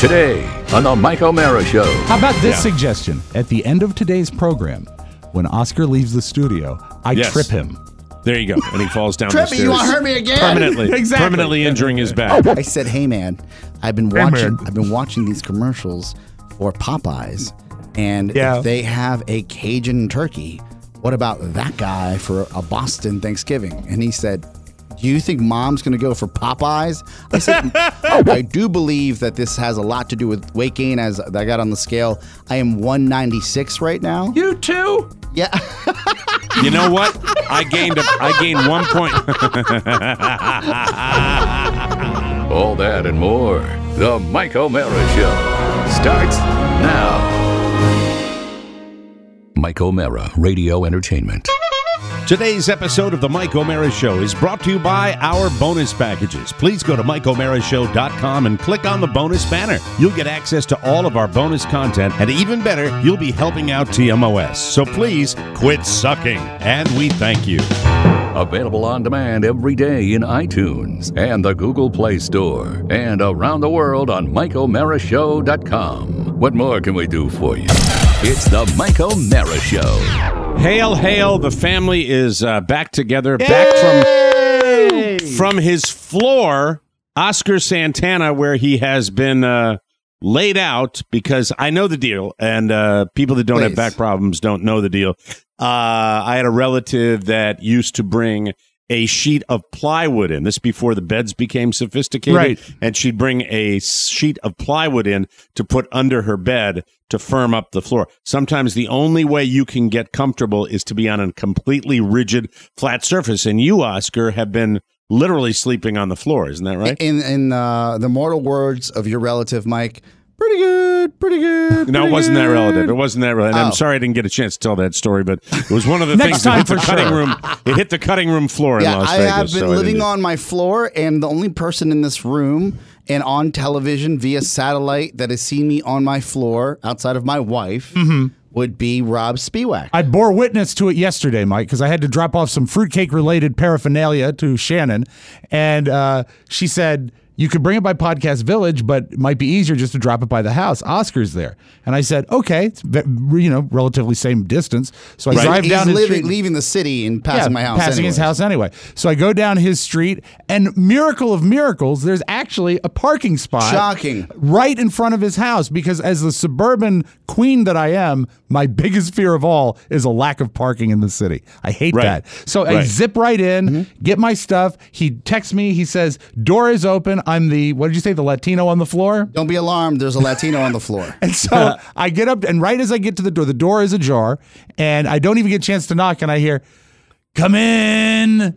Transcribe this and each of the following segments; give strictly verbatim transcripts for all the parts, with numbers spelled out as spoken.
Today on the Mike O'Mara Show. How about this Yeah. suggestion? At the end of today's program, when Oscar leaves the studio, I Yes. trip him. There you go. And he falls down Trip the me, stairs. you want to hurt me again? Permanently, Exactly. permanently injuring his back. I said, "Hey man, I've been Hey, watching. man. I've been watching these commercials for Popeyes, and Yeah. if they have a Cajun turkey, what about that guy for a Boston Thanksgiving?" And he said, "Do you think Mom's going to go for Popeyes?" I said, "I do believe that this has a lot to do with weight gain. As I got on the scale, I am one ninety-six right now. You too? Yeah, You know what? I gained a, I gained one point. All that and more. The Mike O'Mara Show starts now. Mike O'Mara Radio Entertainment. Today's episode of the Mike O'Mara Show is brought to you by our bonus packages. Please go to Mike O'Mara Show dot com and click on the bonus banner. You'll get access to all of our bonus content, and even better, you'll be helping out T M O S. So please quit sucking, and we thank you. Available on demand every day in iTunes and the Google Play Store and around the world on Mike O'Mara Show dot com. What more can we do for you? It's the Mike O'Mara Show. Hail, hail! The family is uh, back together, back from from his floor, Oscar Santana, where he has been uh, laid out. Because I know the deal, and uh, people that don't Please. have back problems don't know the deal. Uh, I had a relative that used to bring a sheet of plywood in. This before the beds became sophisticated. Right. And she'd bring a sheet of plywood in to put under her bed to firm up the floor. Sometimes the only way you can get comfortable is to be on a completely rigid, flat surface. And you, Oscar, have been literally sleeping on the floor. Isn't that right? in in uh, the mortal words of your relative Mike, pretty good, pretty good. No, it pretty wasn't that good. relative. It wasn't that relative. Oh. I'm sorry I didn't get a chance to tell that story, but it was one of the Next things that time hit the for cutting sure. room. It hit the cutting room floor in Yeah, Las I Vegas. have been so I living didn't- on my floor, and the only person in this room and on television via satellite that has seen me on my floor outside of my wife would be Rob Spiewak. I bore witness to it yesterday, Mike, because I had to drop off some fruitcake-related paraphernalia to Shannon, and uh, she said, you could bring it by Podcast Village, but it might be easier just to drop it by the house. Oscar's there. And I said, okay, it's, ve- you know, relatively same distance. So I Right. drive He's down his living, street. leaving the city and passing yeah, my house. passing his anyways. house anyway. So I go down his street, and miracle of miracles, there's actually a parking spot. Shocking. Right in front of his house, because as the suburban queen that I am, my biggest fear of all is a lack of parking in the city. I hate Right. that. So I Right. zip right in, get my stuff. He texts me. He says, door is open. I'm the, what did you say, the Latino on the floor? Don't be alarmed. There's a Latino on the floor. And so I get up, and right as I get to the door, the door is ajar, and I don't even get a chance to knock, and I hear, come in.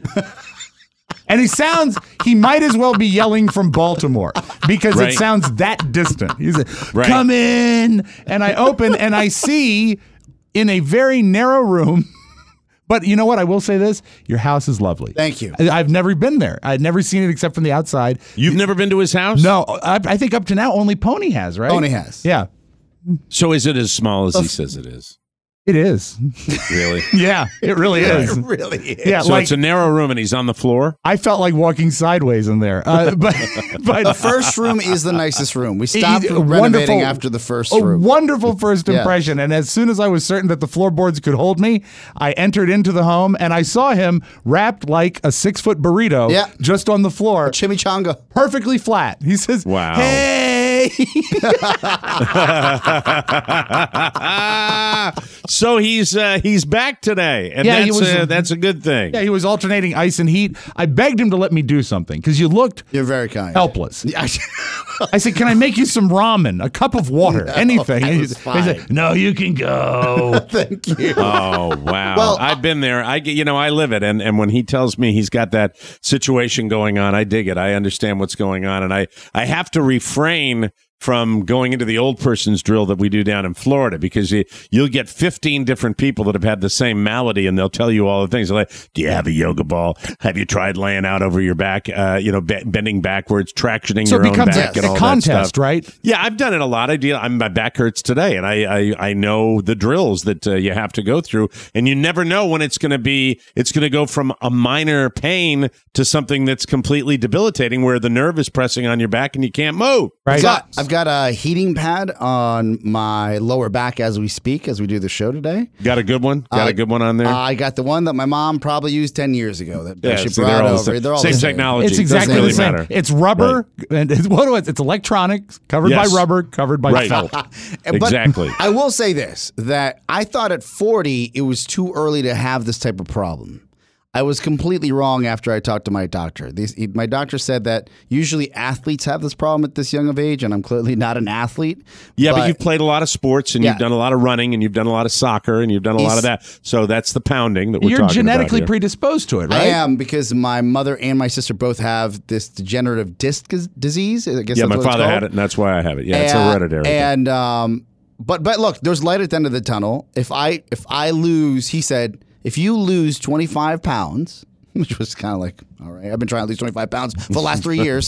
And he sounds, he might as well be yelling from Baltimore because Right. it sounds that distant. He's like, Right. come in. And I open and I see in a very narrow room, but you know what? I will say this. Your house is lovely. Thank you. I- I've never been there. I'd never seen it except from the outside. You've never been to his house? No, I, I think up to now only Pony has, right? Pony has. Yeah, So is it as small as he says it is? it is. Really? Yeah, it really is. It really is. Yeah, So like it's a narrow room and he's on the floor? I felt like walking sideways in there. Uh, but but The first room is the nicest room. We stopped He's- renovating wonderful- after the first a room. wonderful first Yeah. impression. And as soon as I was certain that the floorboards could hold me, I entered into the home and I saw him wrapped like a six foot burrito Yeah. just on the floor, Chimichanga. perfectly flat. He says, Wow. hey. So he's uh, he's back today, and Yeah, he that's was- uh, that's a good thing. Yeah, he was alternating ice and heat. I begged him to let me do something because you looked You're very kind. helpless. Yeah. I said, can I make you some ramen, a cup of water, anything? that And he was said- he said, fine. no, you can go. Thank you. Oh wow! Well, I've been there. I get, you know, I live it, and and when he tells me he's got that situation going on, I dig it. I understand what's going on, and I I have to refrain from going into the old person's drill that we do down in Florida because you, you'll get fifteen different people that have had the same malady and they'll tell you all the things. They're like, do you have a yoga ball? Have you tried laying out over your back, uh, you know, be- bending backwards, tractioning So your it own becomes back a, and a all contest, that stuff? right? Yeah, I've done it a lot. I deal. I'm, my back hurts today, and I I, I know the drills that uh, you have to go through, and you never know when it's going to be. It's going to go from a minor pain to something that's completely debilitating, where the nerve is pressing on your back and you can't move. Right. I've got, I've I've got a heating pad on my lower back as we speak, as we do the show today. Got a good one? Got Uh, a good one on there? Uh, I got the one that my mom probably used ten years ago. That, that Yeah, she see, brought they're all the over. same- They're all same the same. technology. It's Doesn't exactly really the same. matter. It's rubber, and it's, what was it? It's electronics, covered Yes. by rubber, covered by Right. felt. But Exactly. I will say this, that I thought at forty it was too early to have this type of problem. I was completely wrong after I talked to my doctor. These, he, my doctor said that usually athletes have this problem at this young of age, and I'm clearly not an athlete. Yeah, but, you've played a lot of sports, and Yeah. you've done a lot of running, and you've done a lot of soccer, and you've done a lot of that. So that's the pounding that we're You're talking genetically about here. predisposed to it, right? I am, because my mother and my sister both have this degenerative disc disease. I guess Yeah, that's my what it's father called. had it, and that's why I have it. Yeah, it's And- hereditary. And um, but but look, there's light at the end of the tunnel. If I if I lose, he said, if you lose twenty-five pounds, which was kind of like, all right, I've been trying to lose twenty-five pounds for the last three years,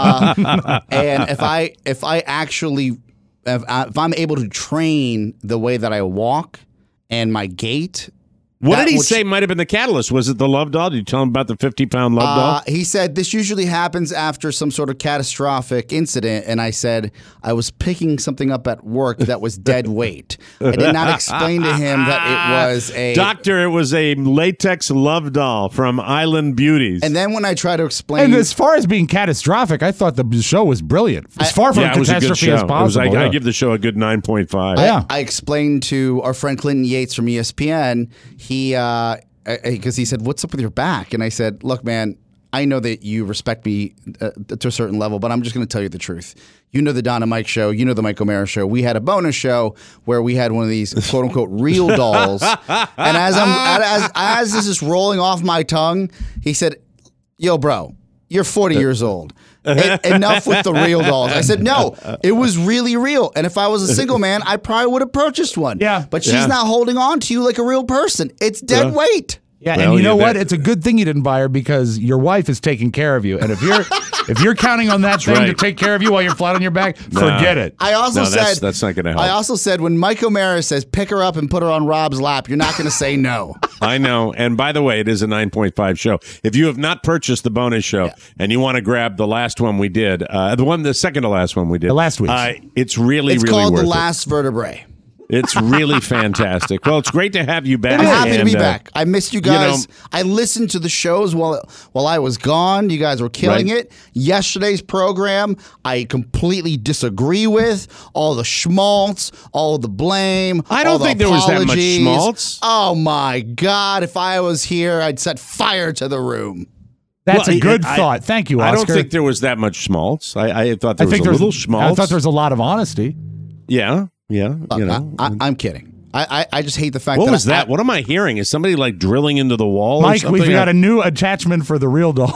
uh, and if I if I actually if, I, if I'm able to train the way that I walk and my gait. what that did he would- say might have been the catalyst? Was it the love doll? Did you tell him about the fifty-pound love Uh, doll? he said this usually happens after some sort of catastrophic incident, and I said I was picking something up at work that was dead weight. I did not explain to him that it was a Doctor, it was a latex love doll from Island Beauties. And then when I try to explain, And as far as being catastrophic, I thought the show was brilliant. As far from yeah, a it was a good catastrophe show. as It was, possible. I, I yeah. give the show a good nine point five. I, Yeah. I explained to our friend Clinton Yates from E S P N. He uh, because he said, "What's up with your back?" And I said, "Look, man, I know that you respect me uh, to a certain level, but I'm just going to tell you the truth. You know the Don and Mike show. You know the Mike O'Mara show. We had a bonus show where we had one of these quote unquote real dolls. And as I'm as as this is rolling off my tongue, he said, "Yo, bro, you're forty years old. En- enough with the real dolls." I said, "No, it was really real. And if I was a single man, I probably would have purchased one. Yeah. but she's Yeah. not holding on to you like a real person. It's dead Yeah. weight." Yeah, Well, and you yeah, know what? that- It's a good thing you didn't buy her because your wife is taking care of you. And if you're if you're counting on that thing to right. take care of you while you're flat on your back, forget it. I also No, said that's- that's not gonna help. I also said when Mike O'Mara says pick her up and put her on Rob's lap, you're not going to say no. I know. And by the way, it is a nine point five show. If you have not purchased the bonus show and you want to grab the last one we did, uh, the one, the second to last one we did, The last week's. uh, it's really, It's really called worth The it. Last Vertebrae. It's really fantastic. Well, it's great to have you back. I'm happy to and, be uh, back. I missed you you know- guys. I listened to the shows while while I was gone. You guys were killing Right. it. Yesterday's program, I completely disagree with. All the schmaltz, all the blame. I don't all the think there was that much apologies. schmaltz. Oh my God! If I was here, I'd set fire to the room. That's Well, a good I- thought. Thank you, Oscar. I don't think there was that much schmaltz. I, I thought there I was think a there's little schmaltz. I thought there was a lot of honesty. Yeah, yeah. You know. I, I, I'm kidding. I, I, I just hate the fact what that was I, that? What am I hearing? Is somebody like drilling into the wall? or Mike, we've something? got a new attachment for the real doll.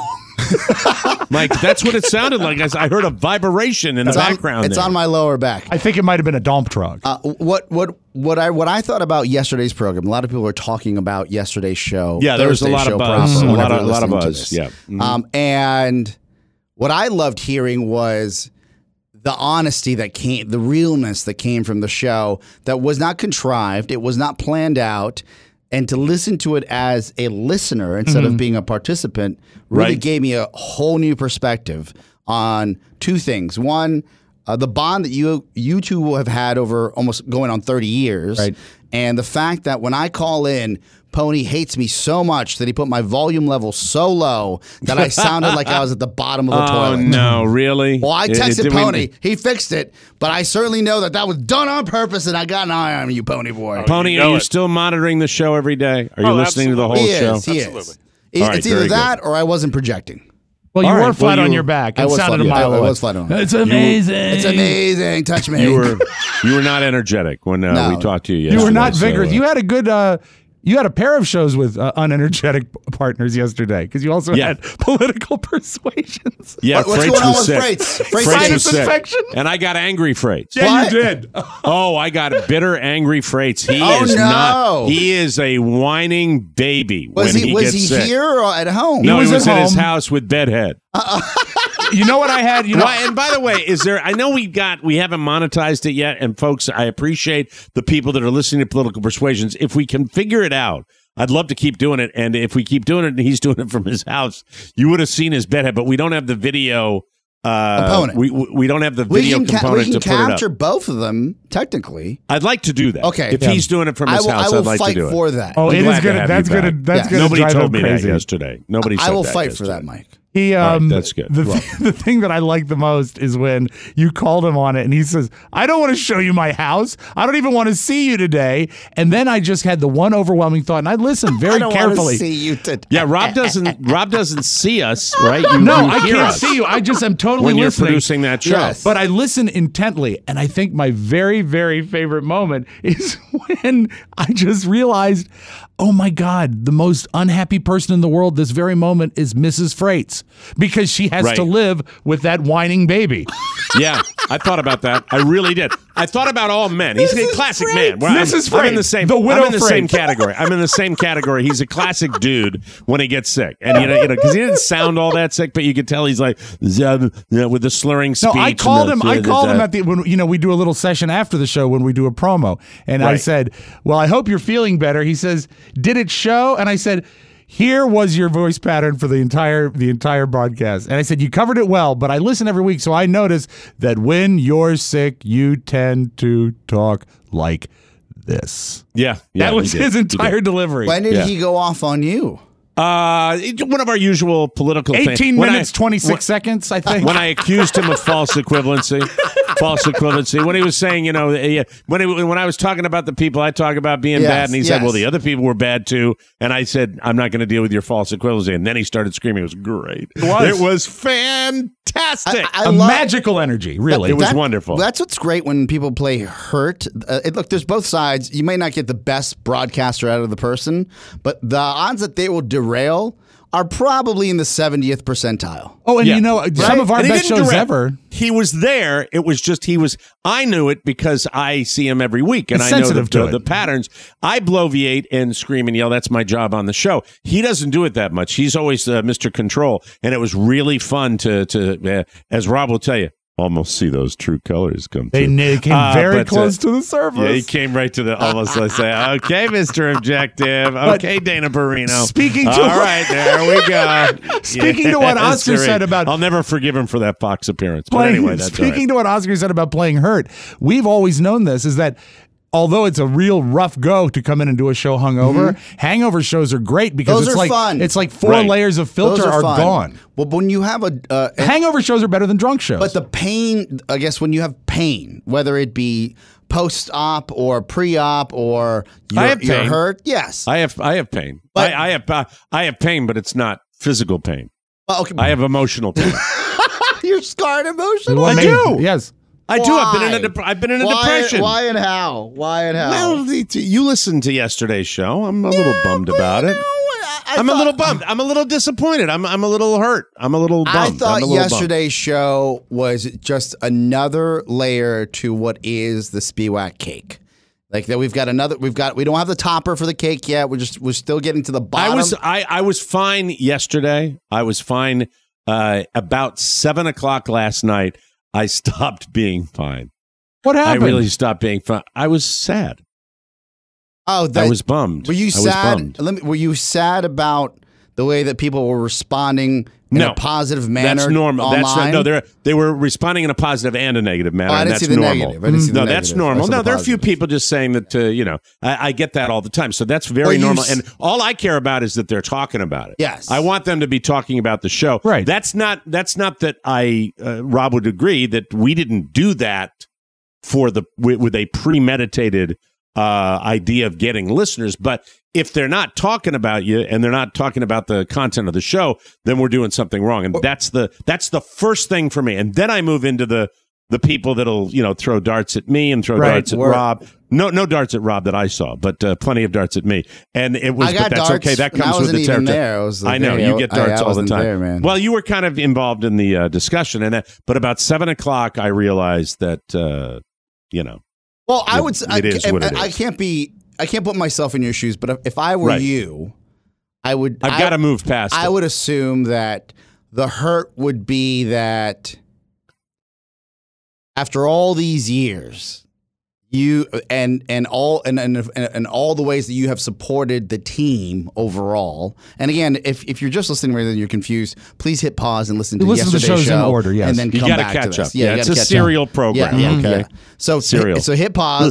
Mike, that's what it sounded like. I I heard a vibration in It's the on, background. it's there. on my lower back. I think it might have been a dump truck. Uh, what what what I what I thought about yesterday's program. A lot of people were talking about yesterday's show. Yeah, there was a Thursday's lot of show buzz. proper, A lot whenever of- you're a lot of listening to buzz. this. Yeah. Mhm. Um, and what I loved hearing was the honesty that came, the realness that came from the show. That was not contrived. It was not planned out. And to listen to it as a listener instead of being a participant really Right. gave me a whole new perspective on two things. One, uh, the bond that you you two will have had over almost going on thirty years. Right. And the fact that when I call in, Pony hates me so much that he put my volume level so low that I sounded like I was at the bottom of the Oh toilet. no, really? Well, I It- it- texted did we- Pony. He fixed it, but I certainly know that that was done on purpose, and I got an eye on you, Pony boy. Pony, You are know you it. still monitoring the show every day? Are you Oh, listening to the whole absolutely. he show? is. He Absolutely. is. It- All right, it's either very good. that or I wasn't projecting. well, you all were right, flat well, on you- your back. I It was sounded flat- a mile I away. was flat on. It's amazing. It's amazing. Touch me. You were you were not energetic when uh, No. we talked to you You yesterday. were not so, vigorous. uh, You had a good. Uh, you had a pair of shows with uh, unenergetic p- partners yesterday because you also Yeah. had political persuasions. yeah, What- what's Freights going on was with sick. Freights? Freights Freights Sinus was sick. infection? And I got angry Freights. Yeah, What? you did. Oh, I got bitter, angry Freights. He Oh, is no. not. He is a whining baby Was when he, he, was gets he sick. here or at home? No, He he was was at at his home. house with bedhead. You know what I had? You know, Why, and by the way, is there? I know we got we haven't monetized it yet, and folks, I appreciate the people that are listening to Political Persuasions. If we can figure it out, I'd love to keep doing it. And if we keep doing it, and he's doing it from his house, you would have seen his bedhead. But we don't have the video uh, Component. We we don't have the We video can, ca- component we can to put it capture up. both of them, technically. I'd like to do that. Okay. If Yeah. he's doing it from I his will, house, I will I'd like fight to do it. for that. Oh, I'm it glad is to gonna. have That's you gonna. back. That's Yeah. gonna Nobody drive told him me crazy. that yesterday. Nobody. I said will that fight for yesterday. that, Mike. He, All um, right, that's good. The, Well. th- the thing that I like the most is when you called him on it and he says, I don't want to show you my house. I don't even want to see you today. And then I just had the one overwhelming thought, and I listened very I don't carefully. want to see you today. Yeah, Rob doesn't. Rob doesn't see us, right? You, no, you I hear can't us see you. I just am totally when you're listening. producing that show. Yes. But I listen intently, and I think my very, very favorite moment is when I just realized, oh my God, the most unhappy person in the world this very moment is Missus Freites, because she has Right. to live with that whining baby. Yeah, I thought about that. I really did. I thought about all men. He's a Missus classic Freites. man. Well, I'm- Missus I'm in the Freites, same. the widow I'm in the same Freites. category. I'm in the same category. He's a classic dude when he gets sick, and you know, you know, because he didn't sound all that sick, but you could tell he's like "Zub," you know, with the slurring No, speech. I called and him. the- I called the- him at the when you know we do a little session after the show when we do a promo, and I Right. said, "Well, I hope you're feeling better." He says, "Did it show?" And I said, "Here was your voice pattern for the entire the entire broadcast." And I said, "You covered it well, but I listen every week, so I notice that when you're sick, you tend to talk like this." Yeah, yeah, That was he did. his He entire did. delivery. Yeah. When did he go off on you? Uh, it- one of our usual political things. Eighteen When I- minutes, twenty six when- seconds, I think. when I accused him of false equivalency, false equivalency. When he was saying, you know, yeah, when he, when I was talking about the people I talk about being Yes, bad, and he said, yes. well, the other people were bad too, and I said, I'm not going to deal with your false equivalency, and then he started screaming. It was great. It was. It was fantastic. I a love- magical energy, really. It was wonderful. That's what's great when people play hurt. Uh, it, look, there's both sides. You may not get the best broadcaster out of the person, but the odds that they will derail are probably in the seventieth percentile. Oh, and Yeah. you know, some of our And he best didn't shows direct. ever. He was there. It was just he was. I knew it because I see him every week, and He's I know the, sensitive to the, it. the patterns. I bloviate and scream and yell. That's my job on the show. He doesn't do it that much. He's always uh, Mister Control, and it was really fun to to uh, as Rob will tell you. Almost see those true colors come They, through. they came Uh, very but, uh, close to the surface. Yeah, he came right to the almost. Let's say, okay, Mister Objective. Okay, Dana Perino. speaking to all what- right, there we go. Speaking to what Yes, Oscar sirree. said about- I'll never forgive him for that Fox appearance. But Playing- anyway, that's all speaking right. to what Oscar said about playing hurt, we've always known this is that although it's a real rough go to come in and do a show hungover, hangover shows are great because Those it's are like fun. it's like four Right. layers of filter Those are, are, fun. gone. Well, when you have a, uh, and- Hangover shows are better than drunk shows. but the pain, I guess, when you have pain, whether it be post-op or pre-op or you're, I have you're pain. hurt, yes. I have I have pain. But- I, I have uh, I have pain, but it's not physical pain. Well, okay, I have emotional pain. you're scarred emotionally. What I made- do. Yes. I do. I've been in a Why? dep- I've been in a why, depression. Why and how? Why and how? Well, the- you listened to yesterday's show. I'm a little bummed about it. I, I I'm a thought- little bummed. I'm a little disappointed. I'm I'm a little hurt. I'm a little bummed. I I'm thought a little bummed. yesterday's show was just another layer to what is the Spiewak cake. Like that, we've got another. We've got. We don't have the topper for the cake yet. We're just. We're still getting to the bottom. I was I, I was fine yesterday. I was fine. Uh, about seven o'clock last night, I stopped being fine. What happened? I really stopped being fine. I was sad. Oh, that, I was bummed. Were you I was sad? bummed. Let me, were you sad about the way that people were responding in No. a positive manner? That's normal. Online? That's not, no. They they were responding in a positive and a negative manner. Oh, I and didn't that's see the normal. negative. I didn't see the no, that's negative. normal. I saw No, the there are a few positive. people just saying that. Uh, you know, I, I get that all the time. So that's very Well, you normal. s- And all I care about is that they're talking about it. Yes. I want them to be talking about the show. Right. That's not. That's not that I. Uh, Rob would agree that we didn't do that for the with, with a premeditated uh, idea of getting listeners, but if they're not talking about you and they're not talking about the content of the show, then we're doing something wrong. And that's the that's the first thing for me. And then I move into the the people that'll you know throw darts at me and throw Right. darts at We're- Rob. No, no darts at Rob that I saw, but uh, plenty of darts at me. And it was, I got but that's darts, okay. That and I comes with wasn't the even territory. there. I was the I know video- you get I- darts I all the wasn't time, there, man. Well, you were kind of involved in the uh, discussion, and that, but about seven o'clock, I realized that uh, you know. Well, I It- would. it I, is I, what it I is. can't be. I can't put myself in your shoes. But if, if I were Right. you, I would. I've I- got to move past I it. would assume that the hurt would be that after all these years, you and and all and, and and all the ways that you have supported the team overall. And again, if, if you're just listening and you're confused, please hit pause and listen to listen to the yesterday's shows in show, order, yes. and then You come gotta back catch to this. up. Yeah, you it's gotta a catch serial up. program, Yeah, yeah, okay? yeah. So Serial. so hit pause,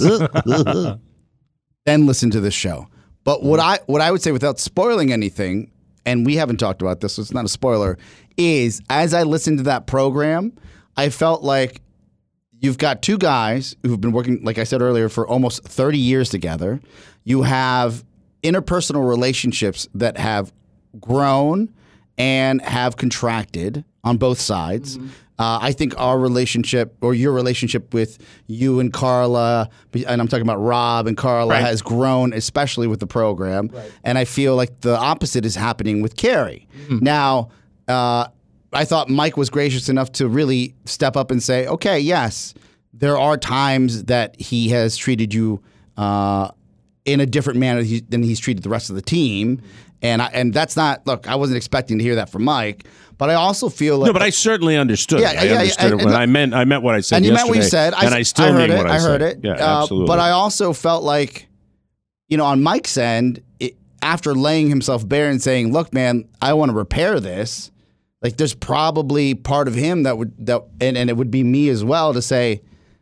then listen to this show. But what I what I would say without spoiling anything, and we haven't talked about this, so it's not a spoiler, is as I listened to that program, I felt like you've got two guys who've been working, like I said earlier, for almost thirty years together. You have interpersonal relationships that have grown and have contracted on both sides. Mm-hmm. Uh, I think our relationship, or your relationship with you and Carla, and I'm talking about Rob and Carla, Right. has grown, especially with the program. Right. And I feel like the opposite is happening with Carrie. Mm-hmm. Now, uh, I thought Mike was gracious enough to really step up and say, okay, yes, there are times that he has treated you uh, in a different manner than he's treated the rest of the team. And I, and that's not, look, I wasn't expecting to hear that from Mike, but I also feel like. No, but I certainly understood Yeah, it. I yeah, understood yeah, it when and- I meant I meant what I said and you yesterday. meant what you said. And I, I still I heard mean it. what I, I heard said. it. Yeah, Uh, absolutely. But I also felt like, you know, on Mike's end, it, after laying himself bare and saying, "Look, man, I want to repair this," like there's probably part of him that would that, and, and it would be me as well to say,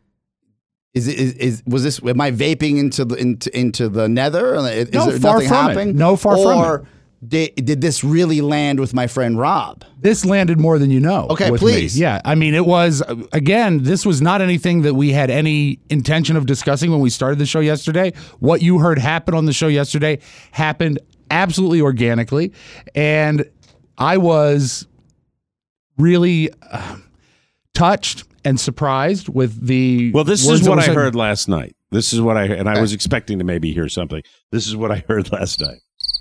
"Is it is, is was this? Am I vaping into the into into the nether? Is No, there far nothing from it. happening? No, far from or Did, did this really land with my friend Rob? This landed more than you know. Okay, with please. me. Yeah, I mean, it was, again, this was not anything that we had any intention of discussing when we started the show yesterday. What you heard happen on the show yesterday happened absolutely organically. And I was really uh, touched and surprised with the Well, this words is that what were I said. heard last night. This is what I and I was expecting to maybe hear something. This is what I heard last night.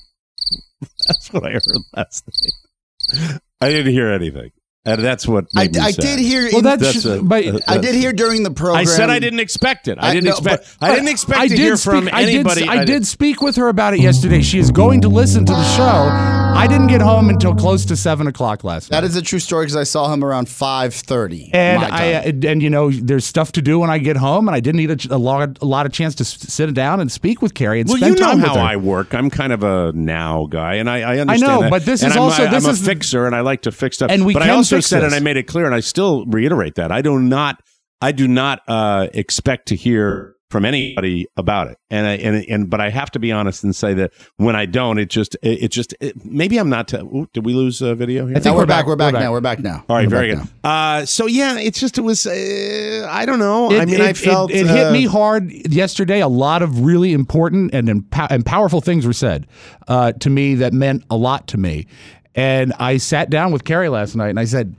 That's what I heard last night. I didn't hear anything, and that's what I, made me I sad. did hear. Well, in- that's, That's a- but uh, I did hear during the program. I said I didn't expect it. I I- didn't no, expect. but- I didn't expect I to did hear speak, from I did, anybody. I did speak with her about it yesterday. She is going to listen to the show. I didn't get home until close to seven o'clock last night. That is a true story because I saw him around five thirty. And my I time. uh, and you know there's stuff to do when I get home, and I didn't need a, a lot a lot of chance to s- sit down and speak with Carrie and Well, spend you know time how with her. I work. I'm kind of a now guy, and I, I understand know, that. but this And is I'm, also- I, this I'm is a the- fixer, and I like to fix stuff. And we but I can also fix said, this. and I made it clear, and I still reiterate that I do not, I do not uh, expect to hear from anybody about it. And I, and and but I have to be honest and say that when I don't, it just it, it just it, maybe I'm not. T- Ooh, did we lose uh, video here? I think No, we're, we're back. back. We're back We're now. back. We're back now. All right, We're very back good. Uh, so yeah, it's just it was. Uh, I don't know. It, I mean, it, I felt it, it uh, hit me hard yesterday. A lot of really important and empow- and powerful things were said uh, to me that meant a lot to me. And I sat down with Carrie last night and I said,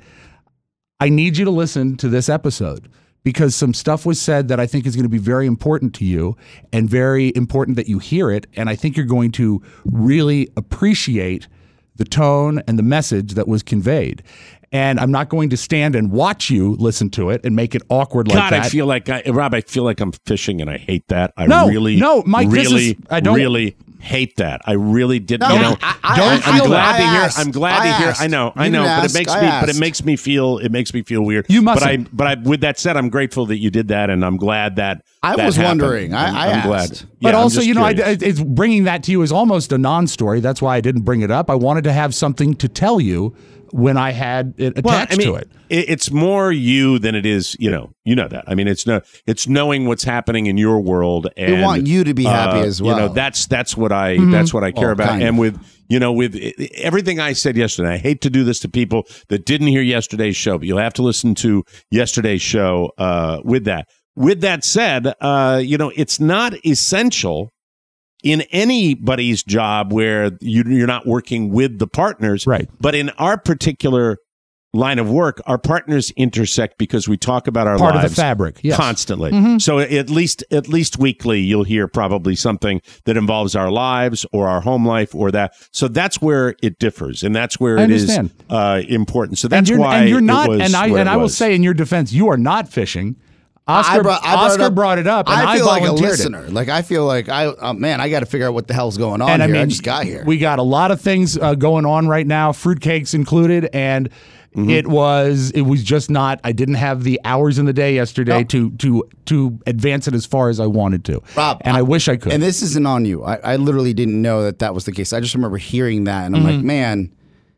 I need you to listen to this episode because some stuff was said that I think is going to be very important to you and very important that you hear it. And I think you're going to really appreciate the tone and the message that was conveyed. And I'm not going to stand and watch you listen to it and make it awkward like God, that. I feel like I, Rob. I feel like I'm fishing, and I hate that. I No, really, no, Mike, this really, is- I don't- really hate that. I really did. No, you know, I- I- don't I'm feel glad that. to I hear. asked. I'm glad I to hear. asked. I know. I You know. didn't But ask. it makes I me. asked. But it makes me feel. It makes me feel weird. You But I. mustn't. But I. With that said, I'm grateful that you did that, and I'm glad that. I that was happened. wondering. I- I'm, I I'm glad. asked. But Yeah, I'm also, just you know, I, curious. it's bringing that to you is almost a non-story. That's why I didn't bring it up. I wanted to have something to tell you when I had it attached Well, I mean, to it. it- It's more you than it is, you know, you know that. I mean, it's no, it's knowing what's happening in your world, and want you to be happy uh, as You know, well. that's that's what I Mm-hmm. that's what I care Well, about. kind And of. with you know, with i- everything I said yesterday, I hate to do this to people that didn't hear yesterday's show, but you'll have to listen to yesterday's show. Uh, with that, with that said, uh, you know, it's not essential in anybody's job where you, you're not working with the partners, Right. But in our particular line of work, our partners intersect because we talk about our Part lives of the fabric, yes. constantly. So at least at least weekly, you'll hear probably something that involves our lives or our home life or that. So that's where it differs, and that's where I it is understand. uh, important. So And that's you're, why and you're not, It was and I what and it I will was. say in your defense, you are not fishing. Oscar, I brought, I brought Oscar it up. brought it up, and I, I feel like a volunteered it. listener. Like I feel like I, uh, man, I got to figure out what the hell's going on And I here. I, mean, just got here. We got a lot of things uh, going on right now, fruitcakes included, and Mm-hmm. It was it was just not. I didn't have the hours in the day yesterday No. to to to advance it as far as I wanted to. Rob, and I, I wish I could. And this isn't on you. I, I literally didn't know that that was the case. I just remember hearing that, and I'm Mm-hmm. like, man,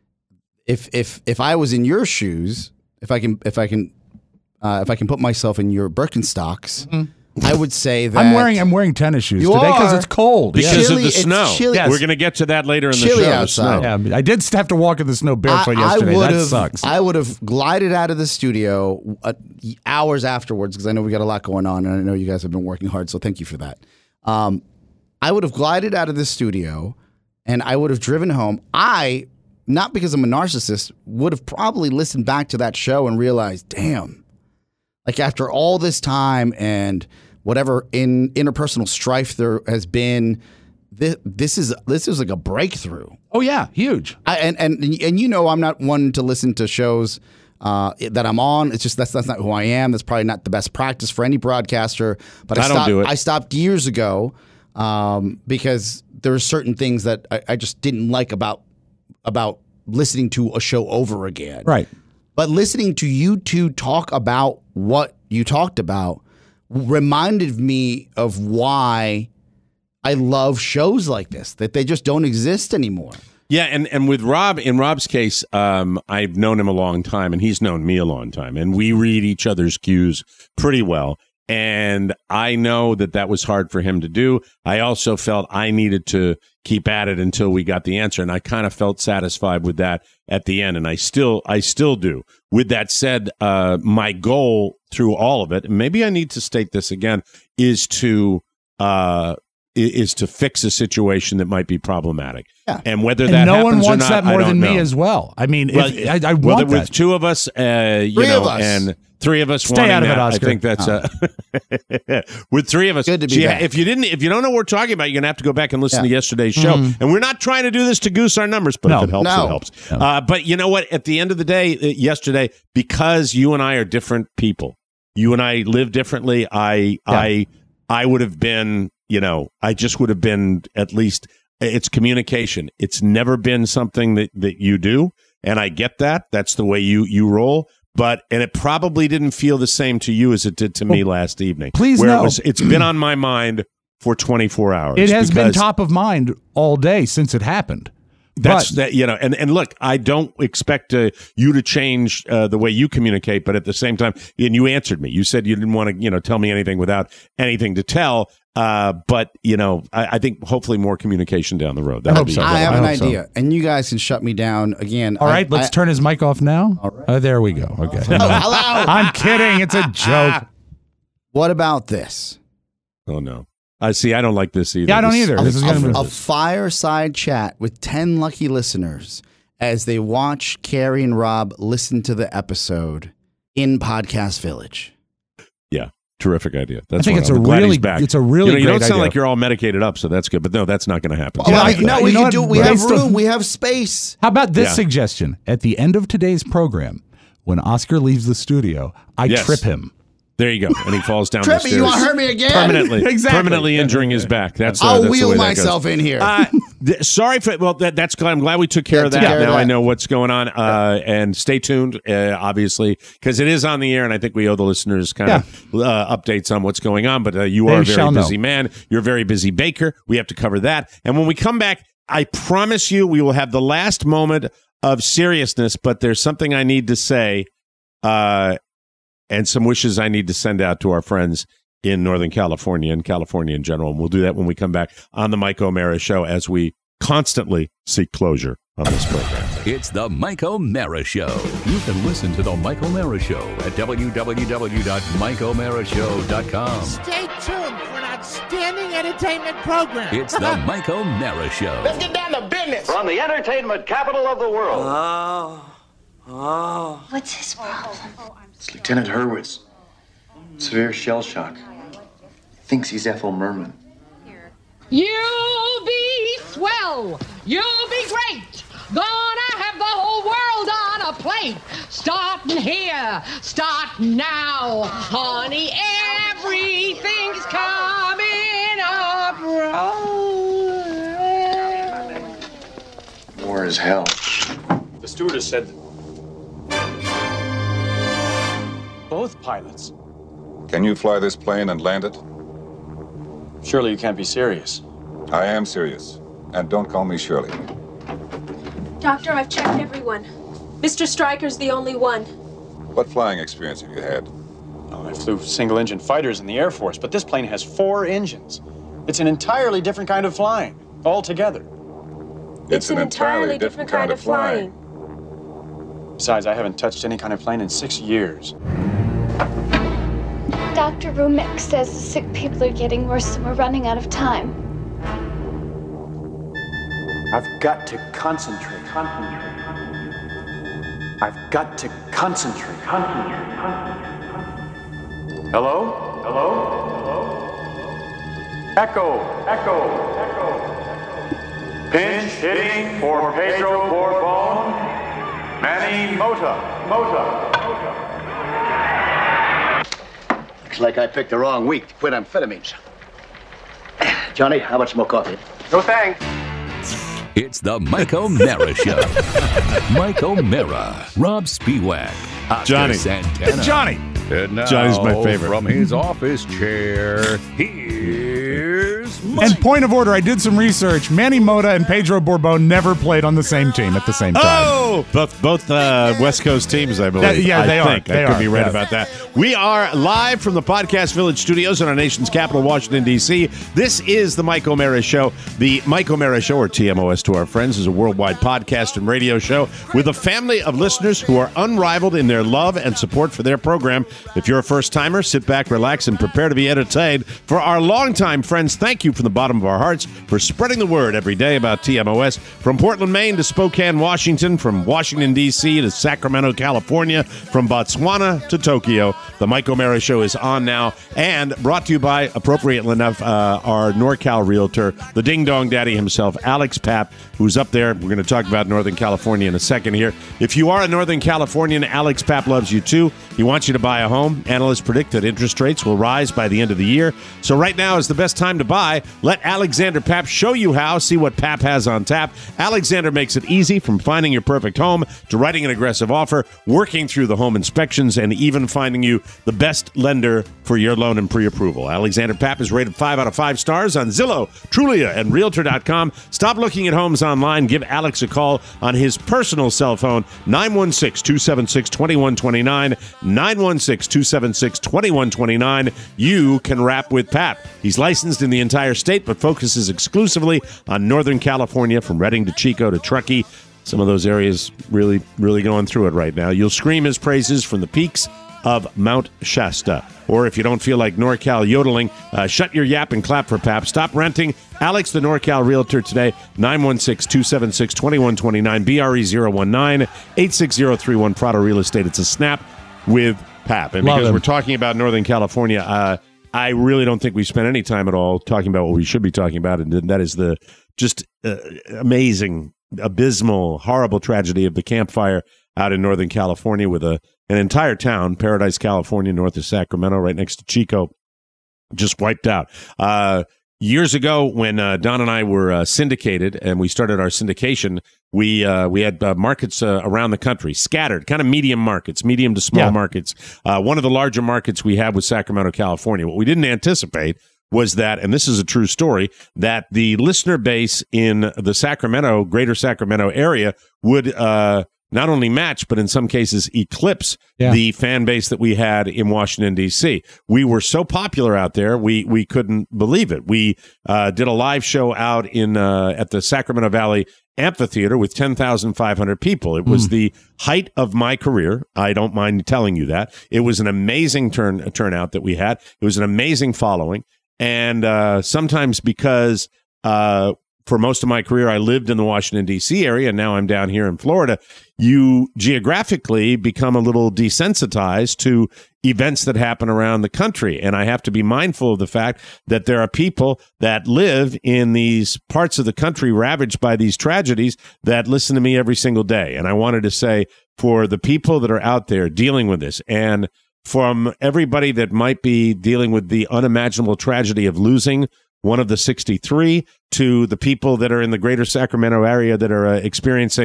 if if if I was in your shoes, if I can if I can uh, if I can put myself in your Birkenstocks, I would say that I'm wearing I'm wearing tennis shoes You today because are. it's cold. Because Yes. Chilly- of the it's snow. chilly. Yes. We're going to get to that later in the Chilly show. the outside. snow. Yeah, I did have to walk in the snow barefoot yesterday. would That have, sucks. I would have glided out of the studio uh, hours afterwards because I know we got a lot going on, and I know you guys have been working hard. So thank you for that. Um, I would have glided out of the studio, and I would have driven home. I, not because I'm a narcissist, would have probably listened back to that show and realized, damn, like after all this time and whatever in interpersonal strife there has been, this, this is this is like a breakthrough. Oh yeah, huge. I, and and and you know I'm not one to listen to shows uh, that I'm on. It's just that's that's not who I am. That's probably not the best practice for any broadcaster. But I, I don't stopped, do it. I stopped years ago um, because there are certain things that I, I just didn't like about about listening to a show over again. Right. But listening to you two talk about what you talked about reminded me of why I love shows like this, that they just don't exist anymore. Yeah, and, and with Rob, in Rob's case, um, I've known him a long time, and he's known me a long time, and we read each other's cues pretty well. And I know that that was hard for him to do. I also felt I needed to keep at it until we got the answer, and I kind of felt satisfied with that at the end, and I still, I still do. With that said, uh, my goal through all of it, and maybe I need to state this again, is to uh, is to fix a situation that might be problematic. Yeah. And whether And that no happens one wants or not, that more I don't than me know. as well. I mean, Well, if, I, I whether want with that. two of us, uh, you Three know, of us. and three of us Stay wanting out of it, that, Oscar. I think that's uh, with three of us. Good to be See, back. if you didn't, if you don't know what we're talking about, you're gonna have to go back and listen Yeah. to yesterday's show. And we're not trying to do this to goose our numbers, but No. if it helps, No. it helps. Uh, but you know what? At the end of the day, uh, yesterday, because you and I are different people, you and I live differently. I, I, I would have been, you know, I just would have been at least. It's communication. It's never been something that, that you do. And I get that. That's the way you, you roll. But, and it probably didn't feel the same to you as it did to me last evening. please where know. It was, it's been on my mind for twenty-four hours. It has been because top of mind all day since it happened. That's But- that, you know, and, and look, I don't expect uh, you to change uh, the way you communicate, but at the same time, and you answered me. You said you didn't want to, you know, tell me anything without anything to tell. Uh, but you know, I, I think hopefully more communication down the road. That'll hope be so. I have I an hope so. idea, and you guys can shut me down again. All right, let's turn his mic off now. All right. Uh, there we go. Okay. Hello. I'm kidding. It's a joke. What about this? Oh no! I see. I don't like this either. Yeah, I don't This- either. A, This is gonna a- be- a fireside chat with ten lucky listeners as they watch Carrie and Rob listen to the episode in Podcast Village. Yeah, terrific idea. That's I think one. it's a I'm glad really- he's back. it's a really you know, you great don't sound idea. like you're all medicated up, so that's good. But no, that's not going to happen. Oh, Yeah, I- I- no, you we know can what? do. We have Based on- room. We have space. How about this Yeah. suggestion? At the end of today's program, when Oscar leaves the studio, I Yes. trip him. There you go. And he falls down the Trippy, stairs. you want to hurt me again? Permanently, Exactly. permanently injuring his back. That's uh, I'll that's the wheel way that goes. myself in here. Uh, th- sorry for well. That, that's glad. I'm glad we took care Yeah, of took that. care of Now that. I know what's going on. Uh, and stay tuned, uh, obviously, because it is on the air, and I think we owe the listeners kind of uh, updates on what's going on. But uh, you are They a very shall know. busy man. You're a very busy baker. We have to cover that. And when we come back, I promise you, we will have the last moment of seriousness. But there's something I need to say, uh, and some wishes I need to send out to our friends in Northern California and California in general. And we'll do that when we come back on the Mike O'Mara Show as we constantly seek closure on this program. It's the Mike O'Mara Show. You can listen to the Mike O'Mara Show at w w w dot mike o'mara show dot com. Stay tuned for an outstanding entertainment program. It's the Mike O'Mara Show. Let's get down to business. From the entertainment capital of the world. What's his problem? It's Lieutenant Hurwitz. Severe shell shock. Thinks he's Ethel Merman. You'll be swell. You'll be great. Gonna have the whole world on a plate. Starting here, starting now. Honey, everything's coming up right. War is hell. The stewardess said both pilots. Can you fly this plane and land it? Surely you can't be serious. I am serious. And don't call me Shirley. Doctor, I've checked everyone. Mister Stryker's the only one. What flying experience have you had? Oh, I flew single-engine fighters in the Air Force, but this plane has four engines. It's an entirely different kind of flying, altogether. It's, it's an, an entirely, entirely different, different kind, kind of flying. flying. Besides, I haven't touched any kind of plane in six years. Doctor Rumek says the sick people are getting worse and we're running out of time. I've got to concentrate. Concentrate. I've got to concentrate. Concentrate. Concentrate. Hello? Hello? Hello? Echo. Echo. Echo. Pinch hitting for Pedro Bourbon. Manny Mota. Mota. Looks like I picked the wrong week to quit amphetamines. Johnny, how much more coffee? No thanks. It's the Mike O'Mara Show. Mike O'Mara, Rob Spiewak, Oscar Johnny. Santana. Johnny. And now, Johnny's my favorite. From his office chair, here's Mike. And point of order, I did some research. Manny Mota and Pedro Bourbon never played on the same team at the same time. Oh, both both uh, West Coast teams, I believe. Yeah, yeah, they I are. think. They I could are, be right yes. about that. We are live from the Podcast Village studios in our nation's capital, Washington, D C. This is the Mike O'Mara Show. The Mike O'Mara Show, or T M O S to our friends, is a worldwide podcast and radio show with a family of listeners who are unrivaled in their love and support for their program. If you're a first-timer, sit back, relax, and prepare to be entertained. For our longtime friends, thank you from the bottom of our hearts for spreading the word every day about T M O S. From Portland, Maine to Spokane, Washington, from Washington, D C to Sacramento, California, from Botswana to Tokyo, the Mike O'Mara Show is on now and brought to you by, appropriately enough, uh, our NorCal realtor, the ding-dong daddy himself, Alex Papp, who's up there. We're going to talk about Northern California in a second here. If you are a Northern Californian, Alex Papp loves you too. He wants you to buy a home. Analysts predict that interest rates will rise by the end of the year. So right now is the best time to buy. Let Alexander Papp show you how. See what Papp has on tap. Alexander makes it easy, from finding your perfect home to writing an aggressive offer, working through the home inspections, and even finding you the best lender for your loan and pre-approval. Alexander Papp is rated five out of five stars on Zillow, Trulia, and Realtor dot com. Stop looking at homes online. Give Alex a call on his personal cell phone, nine one six, two seven six, two one two nine, nine one six, two seven six, two one two nine. You can rap with Papp. He's licensed in the entire state, but focuses exclusively on Northern California, from Redding to Chico to Truckee. Some of those areas really, really going through it right now. You'll scream his praises from the peaks of Mount Shasta. Or if you don't feel like NorCal yodeling, uh, shut your yap and clap for Papp. Stop renting. Alex, the NorCal Realtor, today, nine one six, two seven six, two one two nine, B R E zero one nine, eight six zero three one, Prado Real Estate. It's a snap with Papp. And Love because him. we're talking about Northern California, uh, I really don't think we spent any time at all talking about what we should be talking about, and that is the just uh, amazing, abysmal, horrible tragedy of the Camp Fire out in Northern California, with a an entire town, Paradise, California, north of Sacramento, right next to Chico, just wiped out. Uh, years ago, when uh, Don and I were uh, syndicated and we started our syndication, we uh, we had uh, markets uh, around the country, scattered, kind of medium markets, medium to small Yeah. markets. Uh, one of the larger markets we had was Sacramento, California. What we didn't anticipate was that, and this is a true story, that the listener base in the Sacramento, greater Sacramento area would uh, not only match, but in some cases eclipse Yeah. the fan base that we had in Washington, D C. We were so popular out there, we we couldn't believe it. We uh, did a live show out in uh, at the Sacramento Valley Amphitheater with ten thousand five hundred people. It was Mm. the height of my career. I don't mind telling you that. It was an amazing turn turnout that we had. It was an amazing following. And uh, sometimes because uh, for most of my career, I lived in the Washington, D C area, and now I'm down here in Florida, you geographically become a little desensitized to events that happen around the country. And I have to be mindful of the fact that there are people that live in these parts of the country ravaged by these tragedies that listen to me every single day. And I wanted to say, for the people that are out there dealing with this, and from everybody that might be dealing with the unimaginable tragedy of losing one of the sixty-three, to the people that are in the greater Sacramento area that are uh, experiencing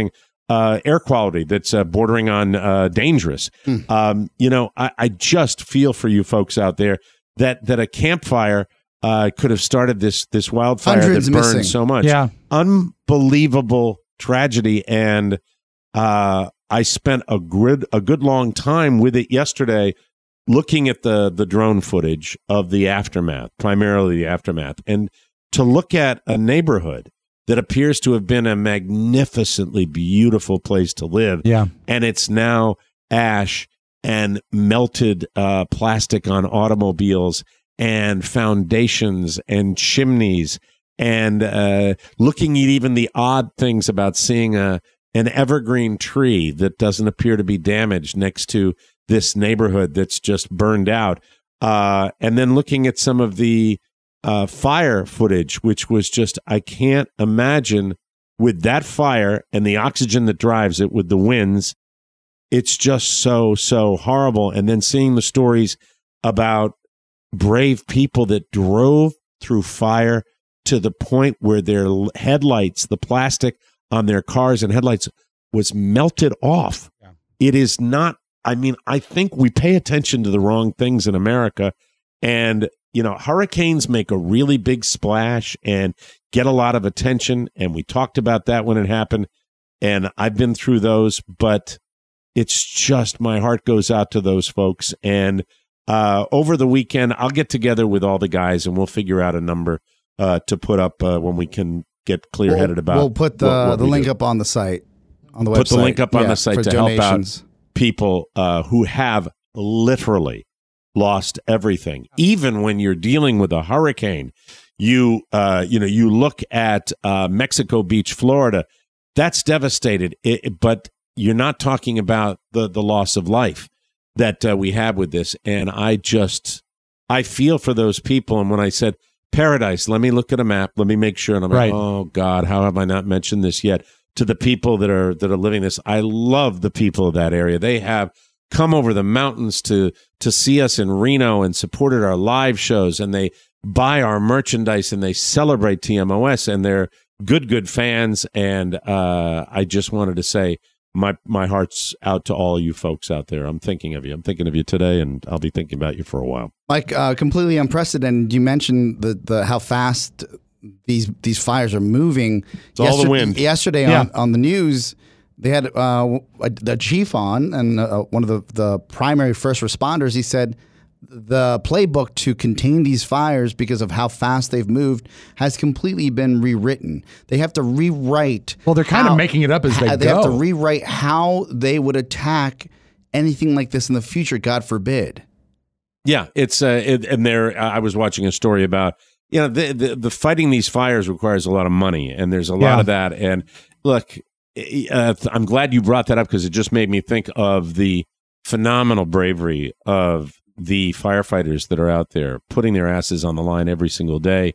uh, air quality that's uh, bordering on uh, dangerous. Mm. Um, you know, I, I just feel for you folks out there that that a campfire uh, could have started this this wildfire Hundreds that burned missing. so much. Yeah. Unbelievable tragedy. And uh, I spent a good a good long time with it yesterday, looking at the the drone footage of the aftermath, primarily the aftermath, and to look at a neighborhood that appears to have been a magnificently beautiful place to live. Yeah. And it's now ash and melted uh, plastic on automobiles and foundations and chimneys, and uh, looking at even the odd things about seeing a an evergreen tree that doesn't appear to be damaged next to this neighborhood that's just burned out. Uh, and then looking at some of the uh, fire footage, which was just, I can't imagine with that fire and the oxygen that drives it with the winds. It's just so, so horrible. And then seeing the stories about brave people that drove through fire to the point where their headlights, the plastic on their cars and headlights was melted off. Yeah. It is not, I mean, I think we pay attention to the wrong things in America. And, you know, hurricanes make a really big splash and get a lot of attention. And we talked about that when it happened. And I've been through those, but it's just, my heart goes out to those folks. And uh, over the weekend, I'll get together with all the guys and we'll figure out a number uh, to put up uh, when we can get clear-headed about. We'll put the, what, what the we link do. up on the site, on the website. Put the link up on yeah, the site for to donations. help out people uh, who have literally lost everything. Even when you're dealing with a hurricane, you uh, you know, you look at uh, Mexico Beach, Florida. That's devastated. It, but you're not talking about the the loss of life that uh, we have with this. And I just, I feel for those people. And when I said Paradise, let me look at a map. Let me make sure. And I'm Right. like, oh God, how have I not mentioned this yet? To the people that are that are living this, I love the people of that area. They have come over the mountains to to see us in Reno and supported our live shows, and they buy our merchandise and they celebrate T M O S, and they're good, good fans. And uh, I just wanted to say my my heart's out to all you folks out there. I'm thinking of you. I'm thinking of you today, and I'll be thinking about you for a while. Mike, uh, completely unprecedented. You mentioned the, the how fast these these fires are moving. It's all the wind. Yesterday Yeah. on, on the news, they had uh, a, the chief on, and uh, one of the, the primary first responders. He said the playbook to contain these fires, because of how fast they've moved, has completely been rewritten. They have to rewrite. Well, they're kind how- of making it up as they ha- go. They have to rewrite how they would attack anything like this in the future, God forbid. Yeah, it's uh, it, and there. I was watching a story about, you know, the, the the fighting these fires requires a lot of money, and there's a lot Yeah. of that. And look, uh, I'm glad you brought that up, because it just made me think of the phenomenal bravery of the firefighters that are out there putting their asses on the line every single day.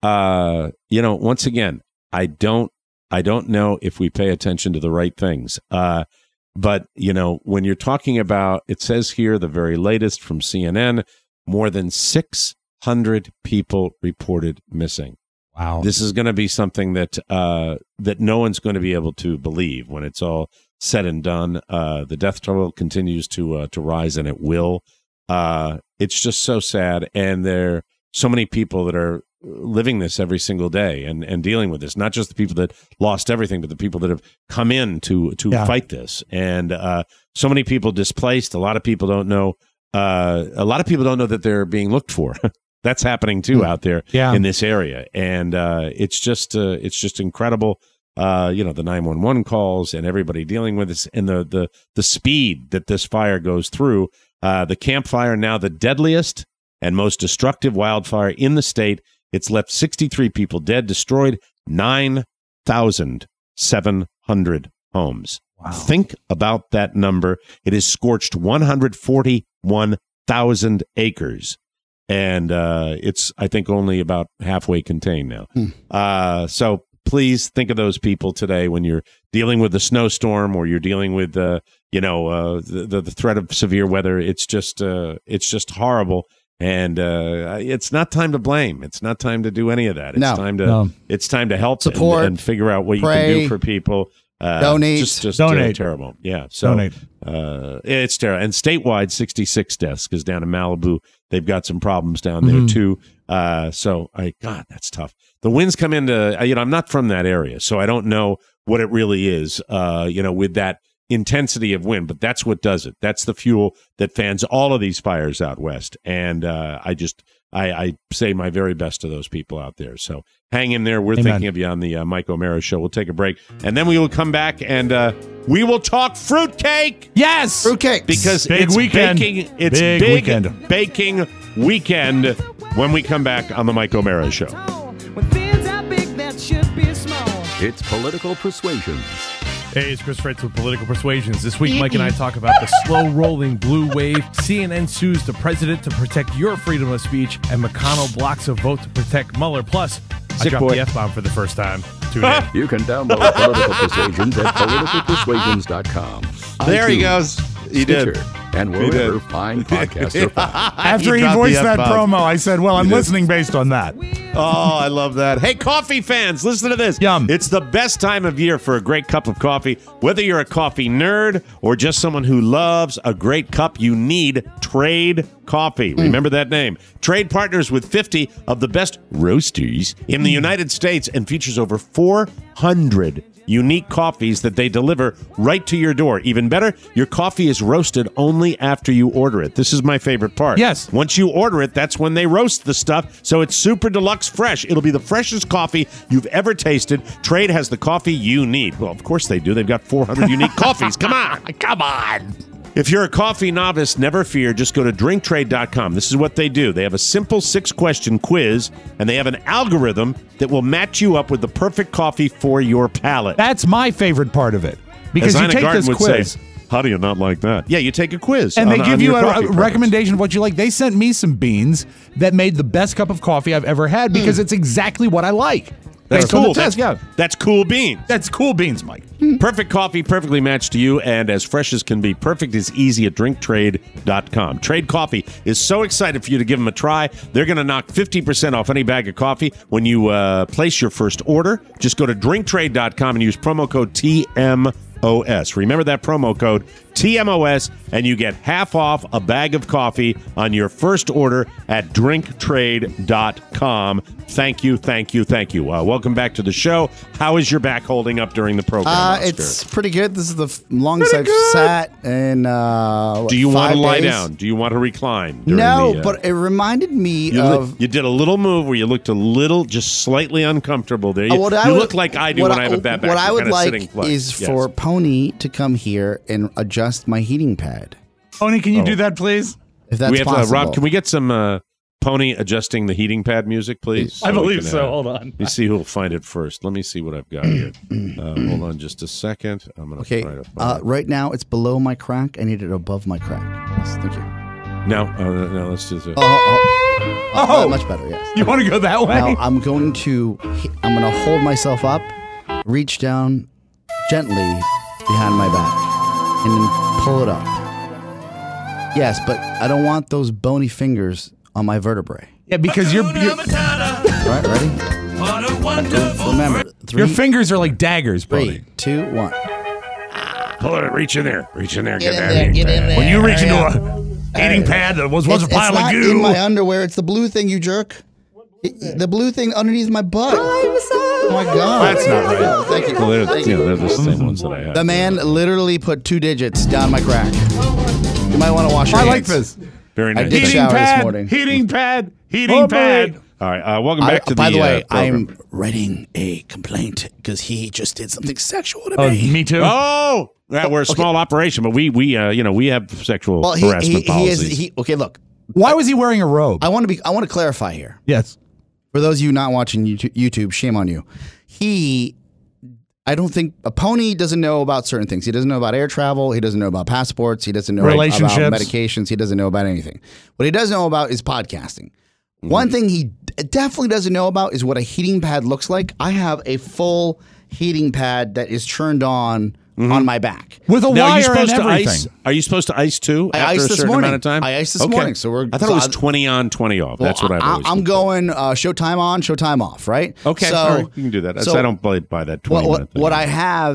Uh, you know, once again, I don't, I don't know if we pay attention to the right things. Uh, but you know, when you're talking about, it says here, the very latest from C N N, more than six hundred people reported missing. Wow. This is going to be something that uh, that no one's going to be able to believe when it's all said and done. Uh, the death toll continues to uh, to rise, and it will. Uh, it's just so sad, and there are so many people that are living this every single day and, and dealing with this. Not just the people that lost everything, but the people that have come in to to Yeah. fight this, and uh, so many people displaced. A lot of people don't know. Uh, a lot of people don't know that they're being looked for. That's happening too out there Yeah. in this area, and uh, it's just uh, it's just incredible. Uh, you know, the nine one one calls and everybody dealing with this, and the the the speed that this fire goes through. Uh, the campfire, now the deadliest and most destructive wildfire in the state. It's left sixty-three people dead, destroyed nine thousand seven hundred homes. Wow. Think about that number. It has scorched one hundred forty-one thousand acres. And uh, it's, I think, only about halfway contained now. Hmm. Uh, so please think of those people today when you're dealing with a snowstorm, or you're dealing with, uh, you know, uh, the, the threat of severe weather. It's just, uh, it's just horrible. And uh, it's not time to blame. It's not time to do any of that. It's No. time to, No. it's time to help and- Support, and, figure out what you pray. can do for people. Uh, Donate. Just, just Donate. Uh, terrible. Yeah. So Donate. Uh, it's terrible. And statewide, sixty-six deaths because down in Malibu, they've got some problems down there Mhm. too. Uh, so I, God, that's tough. The winds come into, you know, I'm not from that area, so I don't know what it really is, uh, you know, with that intensity of wind, but that's what does it. That's the fuel that fans all of these fires out west. And uh, I just, I, I say my very best to those people out there. So hang in there. We're Amen. thinking of you on the uh, Mike O'Mara Show. We'll take a break, and then we will come back and uh, we will talk fruitcake. Yes, fruitcake because big it's weekend. baking. It's big, big weekend. baking weekend when we come back on the Mike O'Mara Show. It's Political Persuasions. Hey, it's Chris Fritz with Political Persuasions. This week, Mike and I talk about the slow-rolling blue wave. C N N sues the president to protect your freedom of speech, and McConnell blocks a vote to protect Mueller. Plus, I Sick dropped boy. the F-bomb for the first time. Tune in. You can download Political Persuasions at political persuasions dot com. There he goes. He did. Stitcher, and He wherever did. fine podcasts are found. After he dropped the voiced that F-bomb. promo, I said, well, I'm He did. listening based on that. Oh, I love that. Hey, coffee fans, listen to this. Yum. It's the best time of year for a great cup of coffee. Whether you're a coffee nerd or just someone who loves a great cup, you need Trade Coffee. Remember that name. Trade partners with fifty of the best roasters in the United States and features over four hundred unique coffees that they deliver right to your door. Even better, your coffee is roasted only after you order it. This is my favorite part. Yes. Once you order it, that's when they roast the stuff, so it's super deluxe fresh. It'll be the freshest coffee you've ever tasted. Trade has the coffee you need. Well, of course they do. They've got four hundred unique coffees. Come on. Come on. If you're a coffee novice, never fear. Just go to drink trade dot com. This is what they do. They have a simple six-question quiz, and they have an algorithm that will match you up with the perfect coffee for your palate. That's my favorite part of it. Because As you Ina take Garten this would quiz. say, how do you not like that? Yeah, you take a quiz. And on- they give on you your a, coffee a preference. recommendation of what you like. They sent me some beans that made the best cup of coffee I've ever had because it's exactly what I like. That's Based on the cool. test, That's, yeah. that's cool beans. That's cool beans, Mike. Perfect coffee, perfectly matched to you, and as fresh as can be. Perfect is easy at drink trade dot com. Trade Coffee is so excited for you to give them a try. They're going to knock fifty percent off any bag of coffee when you uh, place your first order. Just go to drink trade dot com and use promo code T M O S. Remember that promo code T M O S, and you get half off a bag of coffee on your first order at drink trade dot com. Thank you, thank you, thank you. Uh, welcome back to the show. How is your back holding up during the program? Uh, Oscar? it's pretty good. This is the f- longest I've sat in. Uh, Do you want five to lie days. down? Do you want to recline? during No, the, uh, but it reminded me you, li- of. you did a little move where you looked a little, just slightly uncomfortable there. You, Uh, what I you would- look like I do what when I, have a bad back. What I You're would kinda sitting like flush. is Yes. for Pony to come here and adjust my heating pad. Pony, can you Oh. do that, please? If that's we have possible. To, uh, Rob, can we get some uh, Pony adjusting the heating pad music, please? I So we believe can, so. uh, Hold on. Let me see who'll find it first. Let me see what I've got here. Uh, hold on just a second. I'm going to Okay, try to find uh, it. right now it's below my crack. I need it above my crack. Yes, thank you. No, uh, no, let's just. Uh, Oh, oh, oh, Oh. uh, much better. Yes. You want to go that way? Now I'm going to. I'm going to hold myself up, reach down gently behind my back, and then pull it up. Yes, but I don't want those bony fingers on my vertebrae. Yeah, because you're, you're All right, ready? Remember, three, your fingers are like daggers, Pony. three, two, one. pull it. Reach in there. Reach in there. Get Get, in that there, heating get in pad. there. When you reach Hurry into up. a heating pad that was once It's, a pile it's of not goo. in my underwear. It's the blue thing, you jerk. It- the blue thing underneath my butt. Oh my god. That's not right. Thank you. Well, they're, Thank you you. know, they're the same ones that I have. The man literally put two digits down my crack. You might want to wash your I like hands. this. Very I nice. did Heating shower this pad, morning. heating pad, heating Oh, boy. pad. All right. Uh, welcome I, back to by the the way, uh, program. I'm writing a complaint because he just did something sexual to Oh, me. me too. Oh, yeah, we're a small operation, but we we uh, you know we have sexual Well, he, harassment he, he is. policies. He, okay, look. Why was he wearing a robe? I want to be. I want to clarify here. Yes. For those of you not watching YouTube, YouTube, shame on you. He, I don't think a Pony doesn't know about certain things. He doesn't know about air travel. He doesn't know about passports. He doesn't know Relationships. about medications. He doesn't know about anything. What he does know about is podcasting. Mm-hmm. One thing he d- definitely doesn't know about is what a heating pad looks like. I have a full heating pad that is turned on on my back. With a Now, are you wire and supposed to everything. ice? Are you supposed to ice too? I after iced a this certain morning. amount of time? I iced this Okay. morning, so we're- I thought so it was I'm- twenty on, twenty off. That's what I've I, always. I'm been going uh, showtime on, showtime off, right? told. Okay, So, all right, you can do that. That's, so I don't buy, buy that What, twenty what, minute thing. what I have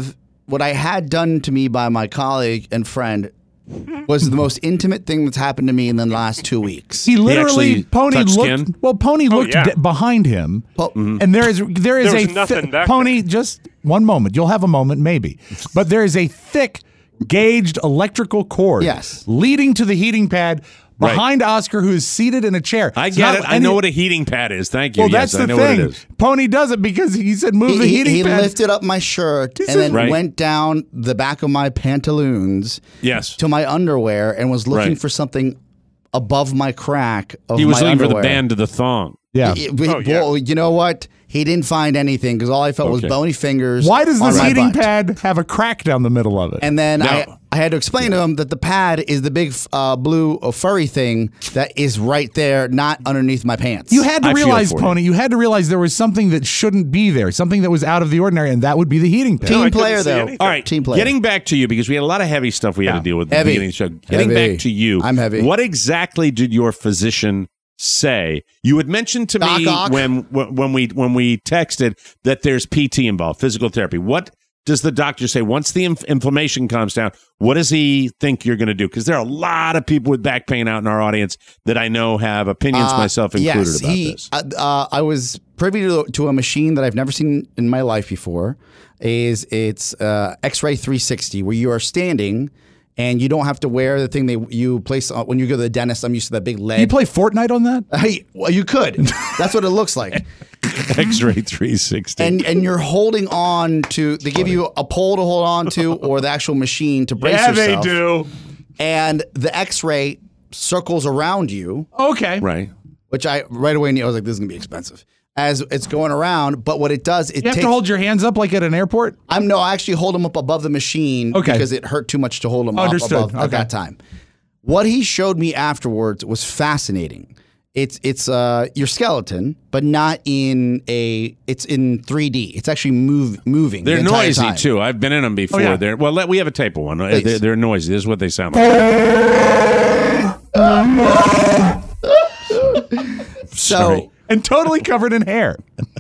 what I had done to me by my colleague and friend was the most intimate thing that's happened to me in the last two weeks. He literally actually Pony touched looked skin? well. Pony Oh, looked yeah. d- behind him, Po- and there is there is There was a nothing thi- back Pony. Just one moment, you'll have a moment, maybe, but there is a thick gauged electrical cord, Yes. leading to the heating pad behind Oscar, who is seated in a chair. I It's get not it. I any- know what a heating pad is. Thank you. Well, yes, that's I the know what it thing. is. Pony does it because he said move the he, heating he pad. lifted up my shirt and said- then Right. went down the back of my pantaloons Yes. to my underwear and was looking Right. for something above my crack of He was my looking for the underwear. band to the thong. yeah. He- he- Oh, yeah. well, you know what? He didn't find anything because all I felt Okay. was bony fingers. Why does on this my heating butt. pad have a crack down the middle of it? And then No. I, I had to explain to him that the pad is the big uh, blue uh, furry thing that is right there, not underneath my pants. you had to I feel realize, for you. Pony, you had to realize there was something that shouldn't be there, something that was out of the ordinary, and that would be the heating pad. team I couldn't player see though. anything. All right, team player. getting back to you, because we had a lot of heavy stuff we had Yeah. to deal with at the Heavy. beginning of the show. Getting Heavy. back to you. I'm heavy. What exactly did your physician say? You had mentioned to Doc me Ock. when when we when we texted that there's P T involved, physical therapy. What does the doctor say once the inf- inflammation calms down? What does he think you're going to do? Because there are a lot of people with back pain out in our audience that I know have opinions, Uh, myself included, yes, about he, this. Uh, uh, I was privy to, to a machine that I've never seen in my life before. Is it's uh, X-ray three sixty, where you are standing and you don't have to wear the thing they you place on, when you go to the dentist. I'm used to that big lead. You play Fortnite on that? Hey, well, you could. That's what it looks like. X-ray three sixty. And and you're holding on to. They give you a pole to hold on to, or the actual machine to brace Yeah, yourself. they do. And the X-ray circles around you. Okay. Right. Which I right away knew. I was like, this is gonna be expensive. As it's going around, but what it does, it You have takes. to hold your hands up like at an airport? I'm no, I actually hold them up above the machine Okay. because it hurt too much to hold them Understood. up above at Okay. that time. What he showed me afterwards was fascinating. It's it's uh your skeleton, but not in a. It's in three D. It's actually move moving. They're the entire noisy time. too. I've been in them before. Oh, yeah. They're well. Let, we have a tape of one. Uh, Please. They're, they're noisy. This is what they sound like. So, Sorry. And totally covered in hair.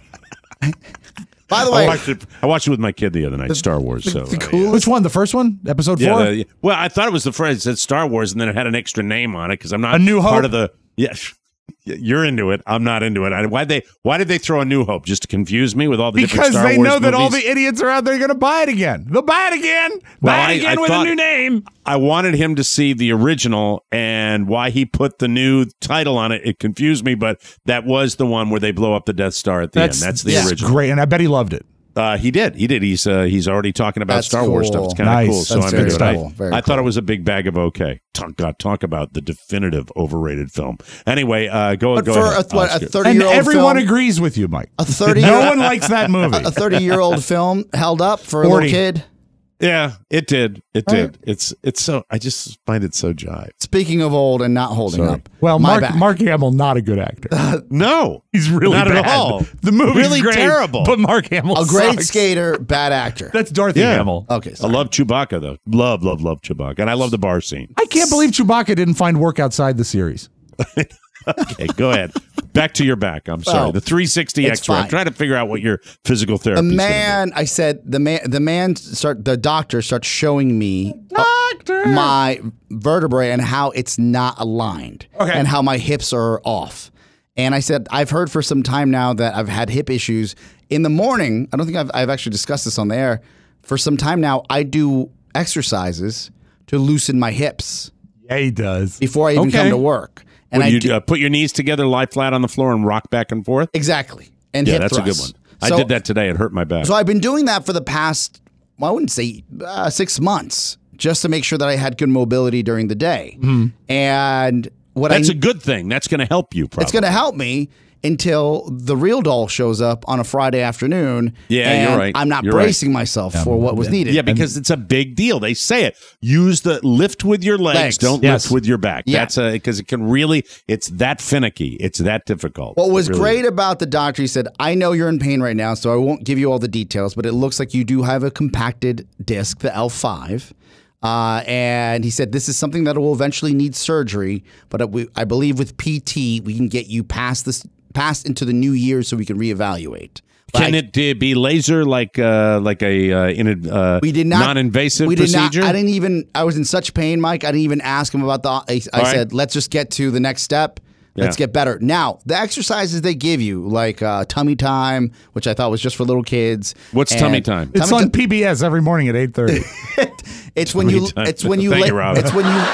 by the I way, watched it. I watched it with my kid the other night. Star Wars. the, so the uh, coolest. Which one? The first one? Episode yeah. four? Yeah, the- well, I thought it was the first. It said Star Wars, and then it had an extra name on it because I'm not A New part Hope? of the. Yes, you're into it. I'm not into it. I, why they? Why did they throw a New Hope just to confuse me with all the different Because Star they Wars know that all movies? the idiots are out there going to buy it again. They'll buy it again. Well, buy I- it again I with thought- a new name. I wanted him to see the original, and why he put the new title on it. It confused me, but that was the one where they blow up the Death Star at the end. That's the that's original. great, and I bet he loved it. Uh, he did. He did. He's uh, he's already talking about That's Star Wars cool. stuff. It's kind of Nice. cool. So That's I'm into very it. cool. I, Very I thought it was a big bag of okay. Talk, God, talk about the definitive overrated film. Anyway, uh, go But go for ahead. a, what, a Oscar. thirty And year old everyone film, agrees with you, Mike. a thirty No year one likes that movie. a thirty year old film held up for a forty. little kid. Yeah, it did. It Right. did. It's it's so. I just find it so jive. Speaking of old and not holding Sorry. up. Well, my Mark bad. Mark Hamill, not a good actor. No, He's really not bad. at all. The movie's really great, terrible. but Mark Hamill a great sucks. skater, bad actor. That's Dorothy Yeah. Hamill. Okay, I sorry. love Chewbacca though. Love, love, love Chewbacca, and I love the bar scene. I can't believe Chewbacca didn't find work outside the series. Okay, go ahead. Back to your back. I'm sorry. Well, the three sixty it's X-ray. I'm fine. trying to figure out what your physical therapy The is. man, I said, the man, the man start, the doctor starts showing me doctor. my vertebrae and how it's not aligned, Okay. and how my hips are off. And I said, I've heard for some time now that I've had hip issues. In the morning, I don't think I've, I've actually discussed this on the air. For some time now, I do exercises to loosen my hips Yeah, he does. before I even Okay. come to work. And When I you do, uh, put your knees together, lie flat on the floor, and rock back and forth. exactly. And Yeah, hip that's a good thrusts. one. So- I did that today. It hurt my back. So I've been doing that for the past, well, I wouldn't say uh, six months, just to make sure that I had good mobility during the day. And what That's I, a good thing. That's going to help you. Probably. it's going to help me until the real doll shows up on a Friday afternoon. Yeah, and you're right. I'm not You're bracing myself for what was needed. Yeah, because it's a big deal. They say it. Use the lift with your legs. Legs. Don't Yes. lift with your back. Yeah. That's a because it can really. It's that finicky. It's that difficult. What was It really great is. about the doctor, he said, I know you're in pain right now, so I won't give you all the details, but it looks like you do have a compacted disc, the L five. Uh, and he said, this is something that will eventually need surgery, but we, I believe with P T, we can get you past this, past into the new year so we can reevaluate. Can Like- it uh, be laser like uh, like a uh, in a uh, We did not non-invasive we did procedure? Not, I didn't even. I was in such pain, Mike. I didn't even ask him about the. I, I All right. said, "Let's just get to the next step. Let's Yeah. get better." Now, the exercises they give you, like uh, tummy time, which I thought was just for little kids. What's and tummy time? It's tummy on P B S every morning at eight thirty. It's when you. Tummy time. It's when you. Thank lay, you, Robert. it's when you.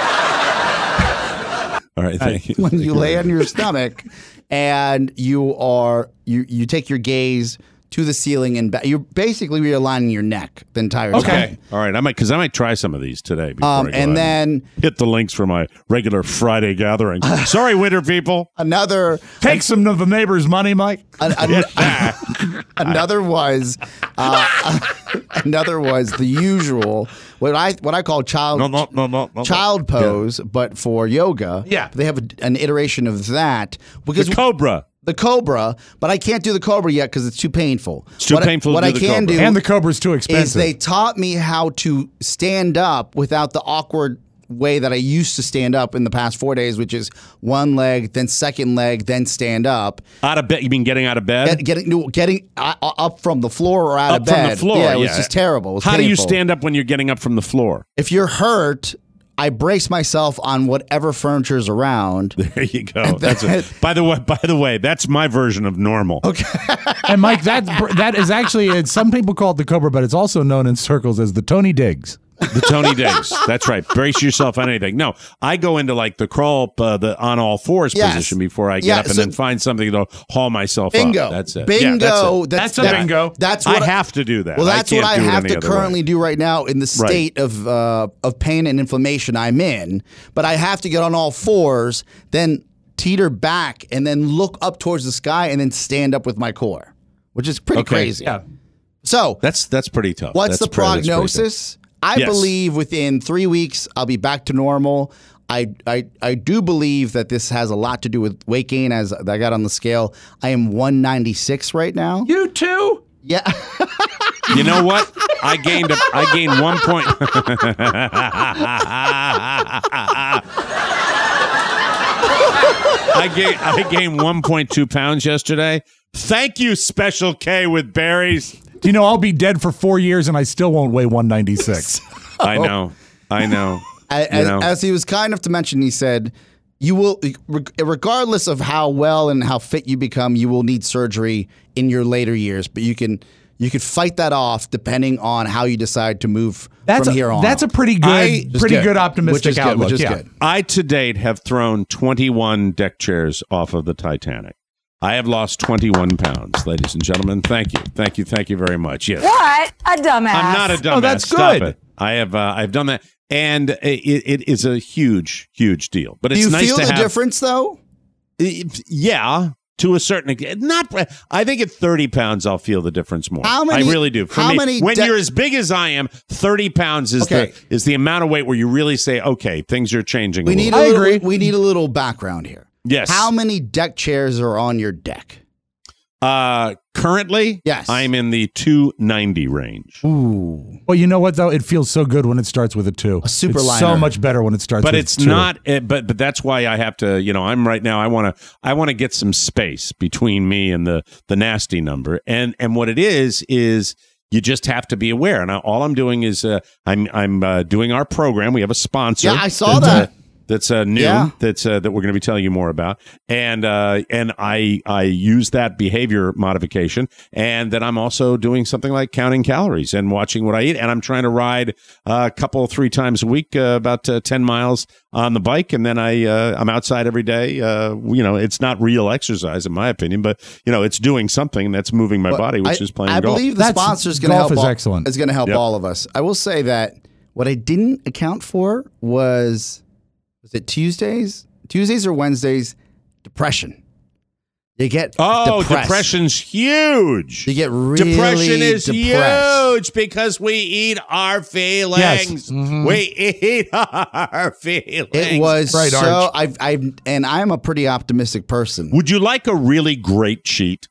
All right, thank you. when you lay on your stomach, and you are you you take your gaze to the ceiling and ba- you're basically realigning your neck the entire time. Okay. All right. I might because I might try some of these today. Before Um, I go and out then hit the links for my regular Friday gathering. Sorry, winter people. another Take some of the neighbors' money, Mike. an- an- another was uh, another was the usual what I what I call child No, no, no, no, no. child pose, but for yoga. Yeah. they have a, an iteration of that because The Cobra. the Cobra, but I can't do the Cobra yet because it's too painful. It's too what painful I, to What do I the can Cobra. do And the Cobra's too is expensive. they taught me how to stand up without the awkward way that I used to stand up in the past four days, which is one leg, then second leg, then stand up. Out of bed. You mean getting out of bed? Get, getting no, getting uh, uh, up from the floor or out Up of bed. from the floor. Yeah, it was just terrible. It was How do you painful. stand up when you're getting up from the floor? If you're hurt, I brace myself on whatever furniture's around. There you go. That's it. By the way, by the way, that's my version of normal. Okay. And Mike, that that is actually it's, some people call it the Cobra, but it's also known in circles as the Tony Diggs. The Tony Diggs. That's right. Brace yourself on anything. No, I go into like the crawl, uh, the on all fours Yes. position before I get Yeah, up and so- then find something to haul myself Bingo. up. That's it. Bingo. Yeah, that's it. That's a that- bingo. That's I what have to do that. Well, that's I what can't I do it have any to other currently way. do right now in the state of uh, of pain and inflammation I'm in. But I have to get on all fours, then teeter back, and then look up towards the sky, and then stand up with my core, which is pretty Okay. crazy. Yeah. So That's that's pretty tough. what's That's the pre- that's pretty tough. prognosis? I Yes. believe within three weeks I'll be back to normal. I, I I do believe that this has a lot to do with weight gain. As I got on the scale, I am one ninety-six right now. You too? Yeah. You know what? I gained a, I gained one point. I gained I gained one point two pounds yesterday. Thank you, Special K with berries. Do you know I'll be dead for four years and I still won't weigh one ninety-six? I know, I know. As, know. as he was kind enough to mention, he said, "You will, regardless of how well and how fit you become, you will need surgery in your later years. But you can, you can fight that off depending on how you decide to move That's from a, here on." That's a pretty good, I- pretty good. good optimistic Which is good, outlook. which is yeah. good. I to date have thrown twenty-one deck chairs off of the Titanic. I have lost twenty-one pounds, ladies and gentlemen. Thank you, thank you, thank you very much. Yes, What a dumbass. I'm not a dumbass. Oh, that's Stop good. it. I have uh, I've done that, and it, it is a huge, huge deal. But Do it's you nice feel to the have. difference though? Yeah, to a certain extent. Not. I think at thirty pounds, I'll feel the difference more. How many- I really do. For how me, many when de- you're as big as I am, thirty pounds is Okay. the is the amount of weight where you really say, okay, things are changing. We a need little. a I little, agree. We need a little background here. Yes. How many deck chairs are on your deck? Uh, currently, Yes. I'm in the two ninety range. Ooh. Well, you know what though? It feels so good when it starts with a two. A super it's so liner. much better when it starts But with it's two. not. uh, But but that's why I have to. You know, I'm right now. I want to. I want to get some space between me and the the nasty number. And and what it is is you just have to be aware. And I, all I'm doing is uh, I'm I'm uh, doing our program. We have a sponsor. Yeah, I saw that's, that. Uh, that's uh, new. Yeah. That's uh, that we're going to be telling you more about. And uh, and I I use that behavior modification. And then I'm also doing something like counting calories and watching what I eat. And I'm trying to ride uh, a couple three times a week, uh, about uh, ten miles on the bike. And then I uh, I'm outside every day. Uh, you know, it's not real exercise in my opinion, but you know, it's doing something that's moving my But body, which I, is playing I golf. believe the That's- sponsor is going to golf help. is all, excellent. Is going to help Yep. all of us. I will say that what I didn't account for was was it Tuesdays, Tuesdays or Wednesdays? Depression. You get Oh, depressed. depression's huge. You get really Depression is depressed. huge because we eat our feelings. Yes. Mhm. We eat our feelings. It was Right, so. Arch. I've, I've, and I'm a pretty optimistic person. Would you like a really great cheat?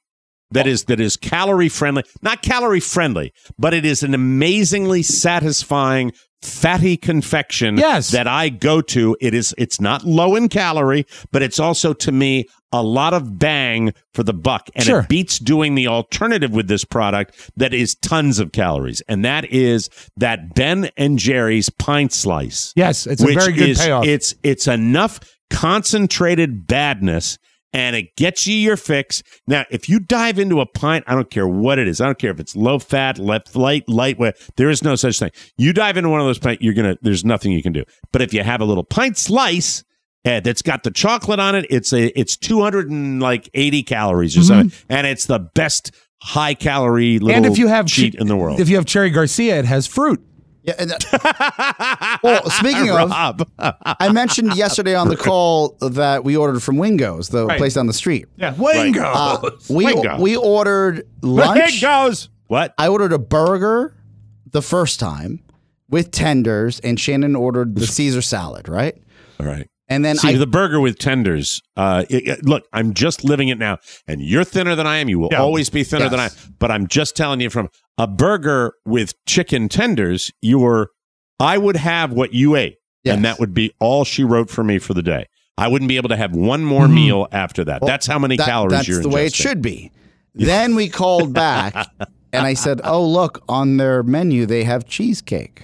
that is that is calorie friendly. Not calorie friendly, but it is an amazingly satisfying fatty confection yes. that I go to. It is it's not low in calorie, but it's also to me a lot of bang for the buck. And sure. it beats doing the alternative with this product that is tons of calories. And that is that Ben and Jerry's pint slice. Yes, it's a very good is, payoff. It's it's enough concentrated badness, and it gets you your fix. Now, if you dive into a pint, I don't care what it is. I don't care if it's low fat, left, light, lightweight. There is no such thing. You dive into one of those pints, you're gonna. There's nothing you can do. But if you have a little pint slice uh, that's got the chocolate on it, it's a it's two hundred eighty calories or mm-hmm. something, and it's the best high calorie little and if you have cheat ch- in the world. If you have Cherry Garcia, it has fruit. Yeah. And, uh, well, speaking of, I mentioned yesterday on the call that we ordered from Wingo's, the right. place down the street. Yeah, Wingo's. Uh, we Wingo. we ordered lunch. Wingo's. What? I ordered a burger the first time with tenders, and Shannon ordered the Caesar salad. Right. All right. And then See, I, the burger with tenders. Uh, it, it, look, I'm just living it now, and you're thinner than I am. You will yeah. always be thinner yes. than I. But I'm just telling you, from a burger with chicken tenders, you were. I would have what you ate, yes. and that would be all she wrote for me for the day. I wouldn't be able to have one more mm-hmm. meal after that. Well, that's how many that, calories that's you're. That's the ingesting. way it should be. Then we called back, and I said, "Oh, look, on their menu they have cheesecake."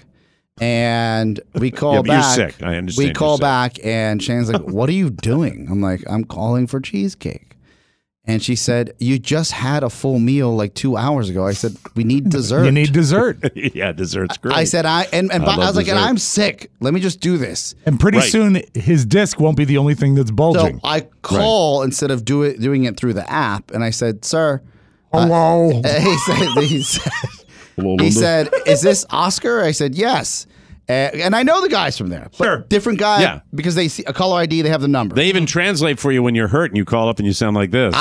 And we call yeah, but back. You're sick. I understand. We call sick. back, and Shannon's like, "What are you doing?" I'm like, "I'm calling for cheesecake." And she said, "You just had a full meal like two hours ago." I said, "We need dessert." You need dessert. Yeah, dessert's great. I said, "I and, and I, I was like, dessert. and I'm sick. Let me just do this." And pretty right. soon, his disc won't be the only thing that's bulging. So I call right. instead of do it, doing it through the app, and I said, "Sir, hello." Uh, he said, he said, he said, "Is this Oscar?" I said, "Yes." Uh, and I know the guys from there. But sure. Different guy. Yeah. Because they see a caller I D, they have the number. They even translate for you when you're hurt and you call up and you sound like this.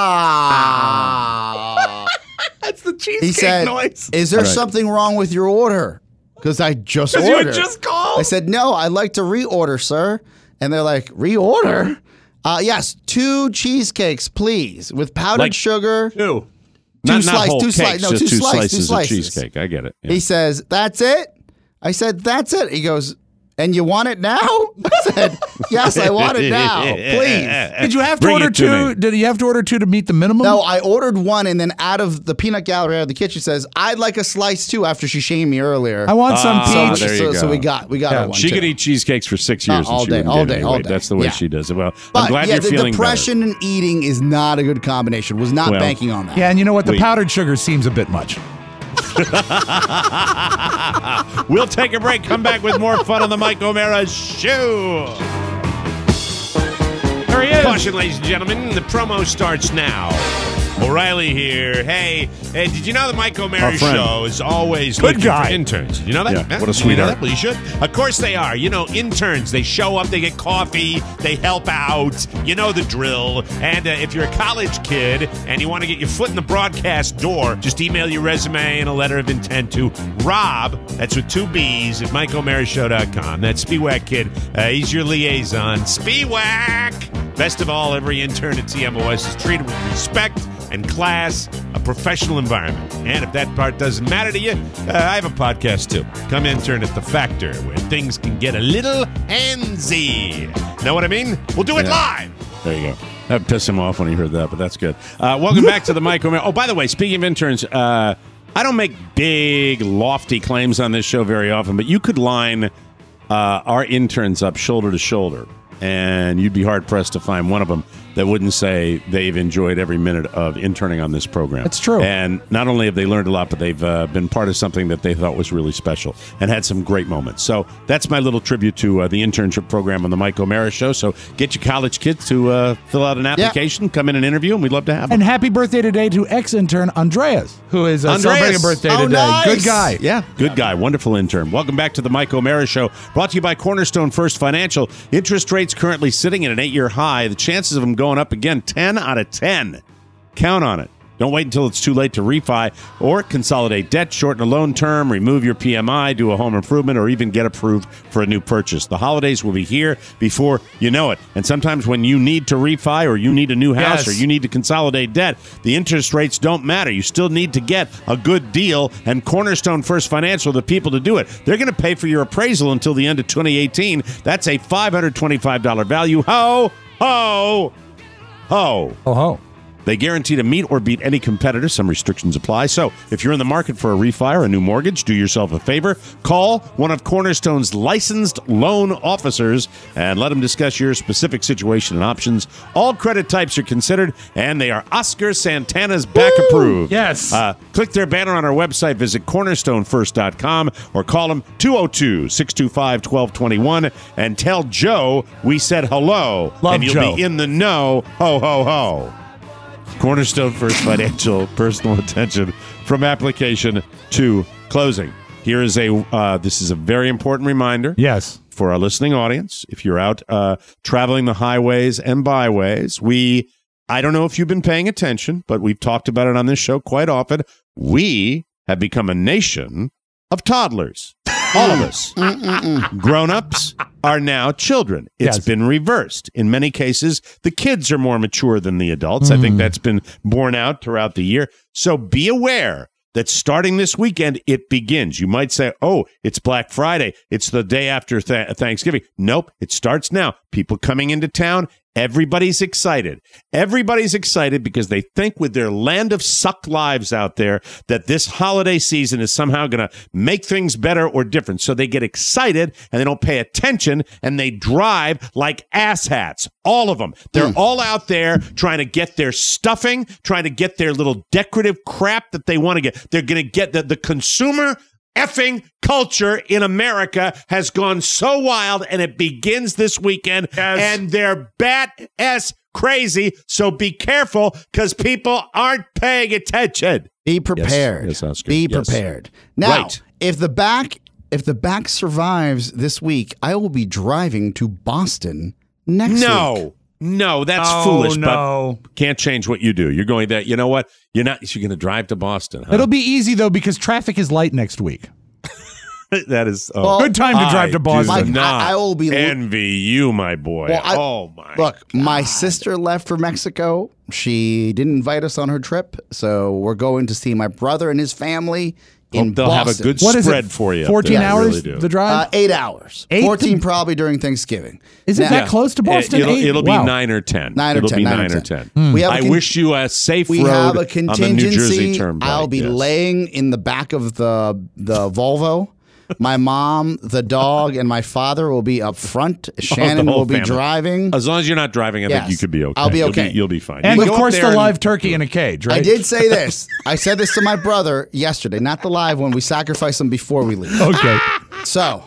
Ah. That's the cheesecake he said, noise. "Is there right. something wrong with your order?" Because I just ordered. You had just called? I said, "No, I'd like to reorder, sir." And they're like, "Reorder?" Uh, yes, two cheesecakes, please, with powdered like sugar. Two. Two not, slices. not whole two cakes, slices. No, just two, two slices. slices two slices of cheesecake. I get it. Yeah. He says, "That's it?" I said, "That's it." He goes, "And you want it now?" I said, "Yes, I want it now. Please." Did you have to Bring order it to two? me. Did you have to order two to meet the minimum? No, I ordered one, and then out of the peanut gallery out of the kitchen says, "I'd like a slice too." After she shamed me earlier, I want some Ah, peach. there you so, go. so we got we got Yeah. her one. She too. could eat cheesecakes for six Uh, years. all and she day, wouldn't all gain day, any all weight. day. That's the way Yeah. she does it. Well, But I'm glad yeah, you're the feeling depression and eating is not a good combination. Was not Well, banking on that. Yeah, and you know what? The Wait. powdered sugar seems a bit much. better. We'll take a break. Come back with more fun on the Mike O'Mara Show. There he is. Caution, ladies and gentlemen, the promo starts now. O'Reilly here. Hey, hey, did you know the Mike O'Mara Our friend. Show is always Good looking guy. for interns? You know that? Yeah, Huh? what a You know sweetheart. that? Well, you should. Of course they are. You know, interns, they show up, they get coffee, they help out. You know the drill. And uh, if you're a college kid and you want to get your foot in the broadcast door, just email your resume and a letter of intent to Rob, that's with two B's, at Mike O'Mara Show dot com. That's Spiewak Kid. Uh, he's your liaison. Spiewak! Best of all, every intern at T M O S is treated with respect and class, a professional environment. And if that part doesn't matter to you, uh, I have a podcast too. Come intern at The Factor, where things can get a little handsy. Know what I mean? We'll do it Yeah. live. There you go. That pissed him off when he heard that, but that's good. Uh, welcome back to the Mike O'Mara. Oh, by the way, speaking of interns, uh, I don't make big, lofty claims on this show very often, but you could line uh, our interns up shoulder to shoulder, and you'd be hard-pressed to find one of them that wouldn't say they've enjoyed every minute of interning on this program. That's true. And not only have they learned a lot, but they've uh, been part of something that they thought was really special and had some great moments. So that's my little tribute to uh, the internship program on the Mike O'Mara Show. So get your college kids to uh, fill out an application, come in and interview, and we'd love to have them. And happy birthday today to ex-intern Andreas, who is uh, Andreas. celebrating a birthday Oh, today. nice. Good guy. Yeah, good guy. Wonderful intern. Welcome back to the Mike O'Mara Show, brought to you by Cornerstone First Financial. Interest rates currently sitting at an eight-year high. The chances of them going up again, ten out of ten. Count on it. Don't wait until it's too late to refi or consolidate debt, shorten a loan term, remove your P M I, do a home improvement, or even get approved for a new purchase. The holidays will be here before you know it. And sometimes when you need to refi or you need a new house Yes. or you need to consolidate debt, the interest rates don't matter. You still need to get a good deal, and Cornerstone First Financial are the people to do it. They're going to pay for your appraisal until the end of twenty eighteen. That's a five hundred twenty-five dollars value. Ho, ho, ho. Oh, ho. They guarantee to meet or beat any competitor. Some restrictions apply. So if you're in the market for a refi or a new mortgage, do yourself a favor. Call one of Cornerstone's licensed loan officers and let them discuss your specific situation and options. All credit types are considered, and they are Oscar Santana's back Woo! approved. Yes. Uh, click their banner on our website. Visit cornerstone first dot com or call them two oh two, six two five, one two two one and tell Joe we said hello. Love and you'll Joe. be in the know. Ho, ho, ho. Cornerstone First Financial, personal attention from application to closing. Here is a, uh, this is a very important reminder. Yes. For our listening audience. If you're out uh, traveling the highways and byways, we, I don't know if you've been paying attention, but we've talked about it on this show quite often. We have become a nation of toddlers. All of us. Grown-ups are now children. It's Yes. been reversed. In many cases, the kids are more mature than the adults. I think that's been borne out throughout the year. So be aware that starting this weekend, it begins. You might say, oh, it's Black Friday. It's the day after th- Thanksgiving. Nope, it starts now. People coming into town. Everybody's excited. Everybody's excited because they think with their land of suck lives out there that this holiday season is somehow going to make things better or different. So they get excited and they don't pay attention and they drive like asshats. All of them. They're Mm. all out there trying to get their stuffing, trying to get their little decorative crap that they want to get. They're going to get the, the consumer effing culture in America has gone so wild, and it begins this weekend, Yes. and they're bat ass crazy. So be careful because people aren't paying attention. Be prepared. Yes, Oscar. Be Yes. prepared. Now, Right. if the back if the back survives this week, I will be driving to Boston next week. No, no, that's Oh, foolish. no. But can't change what you do. You're going that. You know what? You're not. You're going to drive to Boston. Huh? It'll be easy, though, because traffic is light next week. that is oh, Well, Good time to drive I to Boston. do Mike, not I- I will be- envy you, my boy. Well, I- oh my. Look, my sister left for Mexico. She didn't invite us on her trip, so we're going to see my brother and his family in Hope they'll Boston. have a good What is spread it? for you. up fourteen there. I hours, really do. the drive? Uh, eight hours. Eight to- fourteen probably during Thanksgiving. Is it Now- that close to Boston? It'll, Eight? it'll be Wow. nine or ten. Nine or it'll ten, be nine or nine or ten. ten. We have a I con- wish you a safe We road have a on the contingency. New Jersey Turnpike. I'll be yes. laying in the back of the the Volvo. My mom, the dog, and my father will be up front. Shannon the whole will be family. driving. As long as you're not driving, I Yes. think you could be okay. I'll be You'll okay. You'll be, fine. And You of go up course, there the and- live turkey in a cage, right? I did say this. I said this to my brother yesterday, not the live one. We sacrificed him before we leave. Okay. So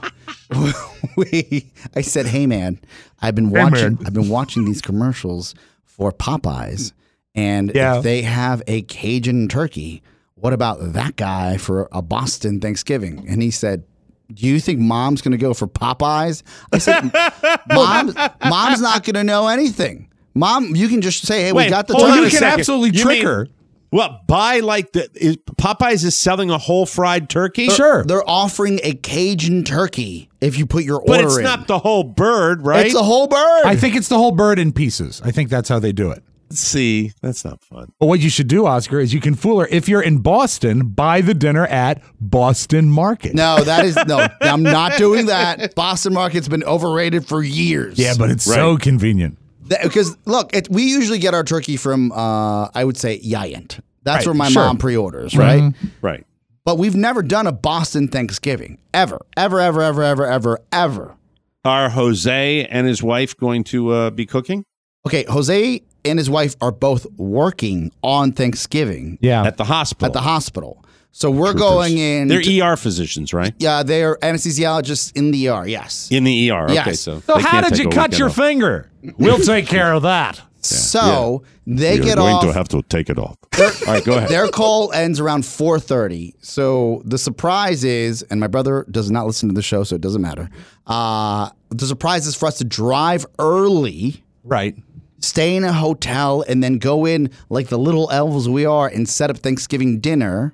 we, I said, "Hey man, I've been Hey, watching. man. I've been watching these commercials for Popeyes, and Yeah. if they have a Cajun turkey, what about that guy for a Boston Thanksgiving?" And he said, "Do you think Mom's going to go for Popeyes?" I said, "Mom's, Mom's not going to know anything. Mom, you can just say, hey, Wait, we got the hold Oh, on you a can second. absolutely You trick mean- her. What, buy like the is, Popeyes is selling a whole fried turkey? Sure. They're offering a Cajun turkey if you put your order But it's in. not the whole bird, right? It's a whole bird. I think it's the whole bird in pieces. I think that's how they do it. See, that's not fun. But what you should do, Oscar, is you can fool her. If you're in Boston, buy the dinner at Boston Market. No, that is no. I'm not doing that. Boston Market's been overrated for years. Yeah, but it's Right. so convenient. Because look, it, we usually get our turkey from uh, I would say Giant. That's Right, where my sure. mom pre-orders, right? Mhm. Right. But we've never done a Boston Thanksgiving ever, ever, ever, ever, ever, ever, ever. Are Jose and his wife going to uh, be cooking? Okay, Jose and his wife are both working on Thanksgiving Yeah. At the hospital. at the hospital. So we're Troopers. going in. They're to- E R physicians, right? yeah, they're anesthesiologists in the E R. Yes. In the E R. Okay, Yes. so. So they how can't did take you a cut weekend your off. finger? We'll take care of that. So they You're get going off. to have to take it off. All right, go ahead. Their call ends around four thirty. So the surprise is, and my brother does not listen to the show, so it doesn't matter. Uh, the surprise is for us to drive early Right. stay in a hotel and then go in like the little elves we are and set up Thanksgiving dinner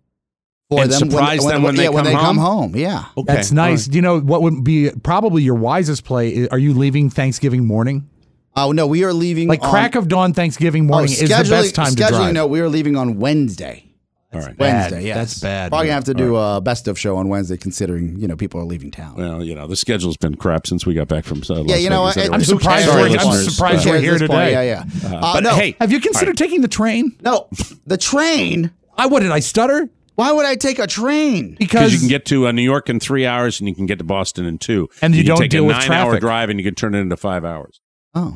for and them surprise when, them when, when they, yeah, come, when they home? come home. Yeah. Okay. That's nice. Right. Do you know what would be probably your wisest play? Are you leaving Thanksgiving morning? Oh, no, we are leaving Like on, crack of dawn Thanksgiving morning oh, is the best time to drive. No, we are leaving on Wednesday. All right. Wednesday, Bad. yes. That's bad. Probably gonna have to do All a best of show on Wednesday, considering you know people are leaving town. Well, you know, the schedule's been crap since we got back from uh, Las Yeah, you know Vegas what? anyway. I'm surprised Sorry, we're, I'm listeners. surprised Uh, we're at here this point, today. yeah, yeah. Uh, Uh, but no, hey, Have you considered all right. taking the train? no, the train. I what did I stutter? Why would I take a train? Because you can get to uh, New York in three hours and you can get to Boston in two. And you can don't take deal a with nine-hour traffic. drive and you can turn it into five hours. Oh,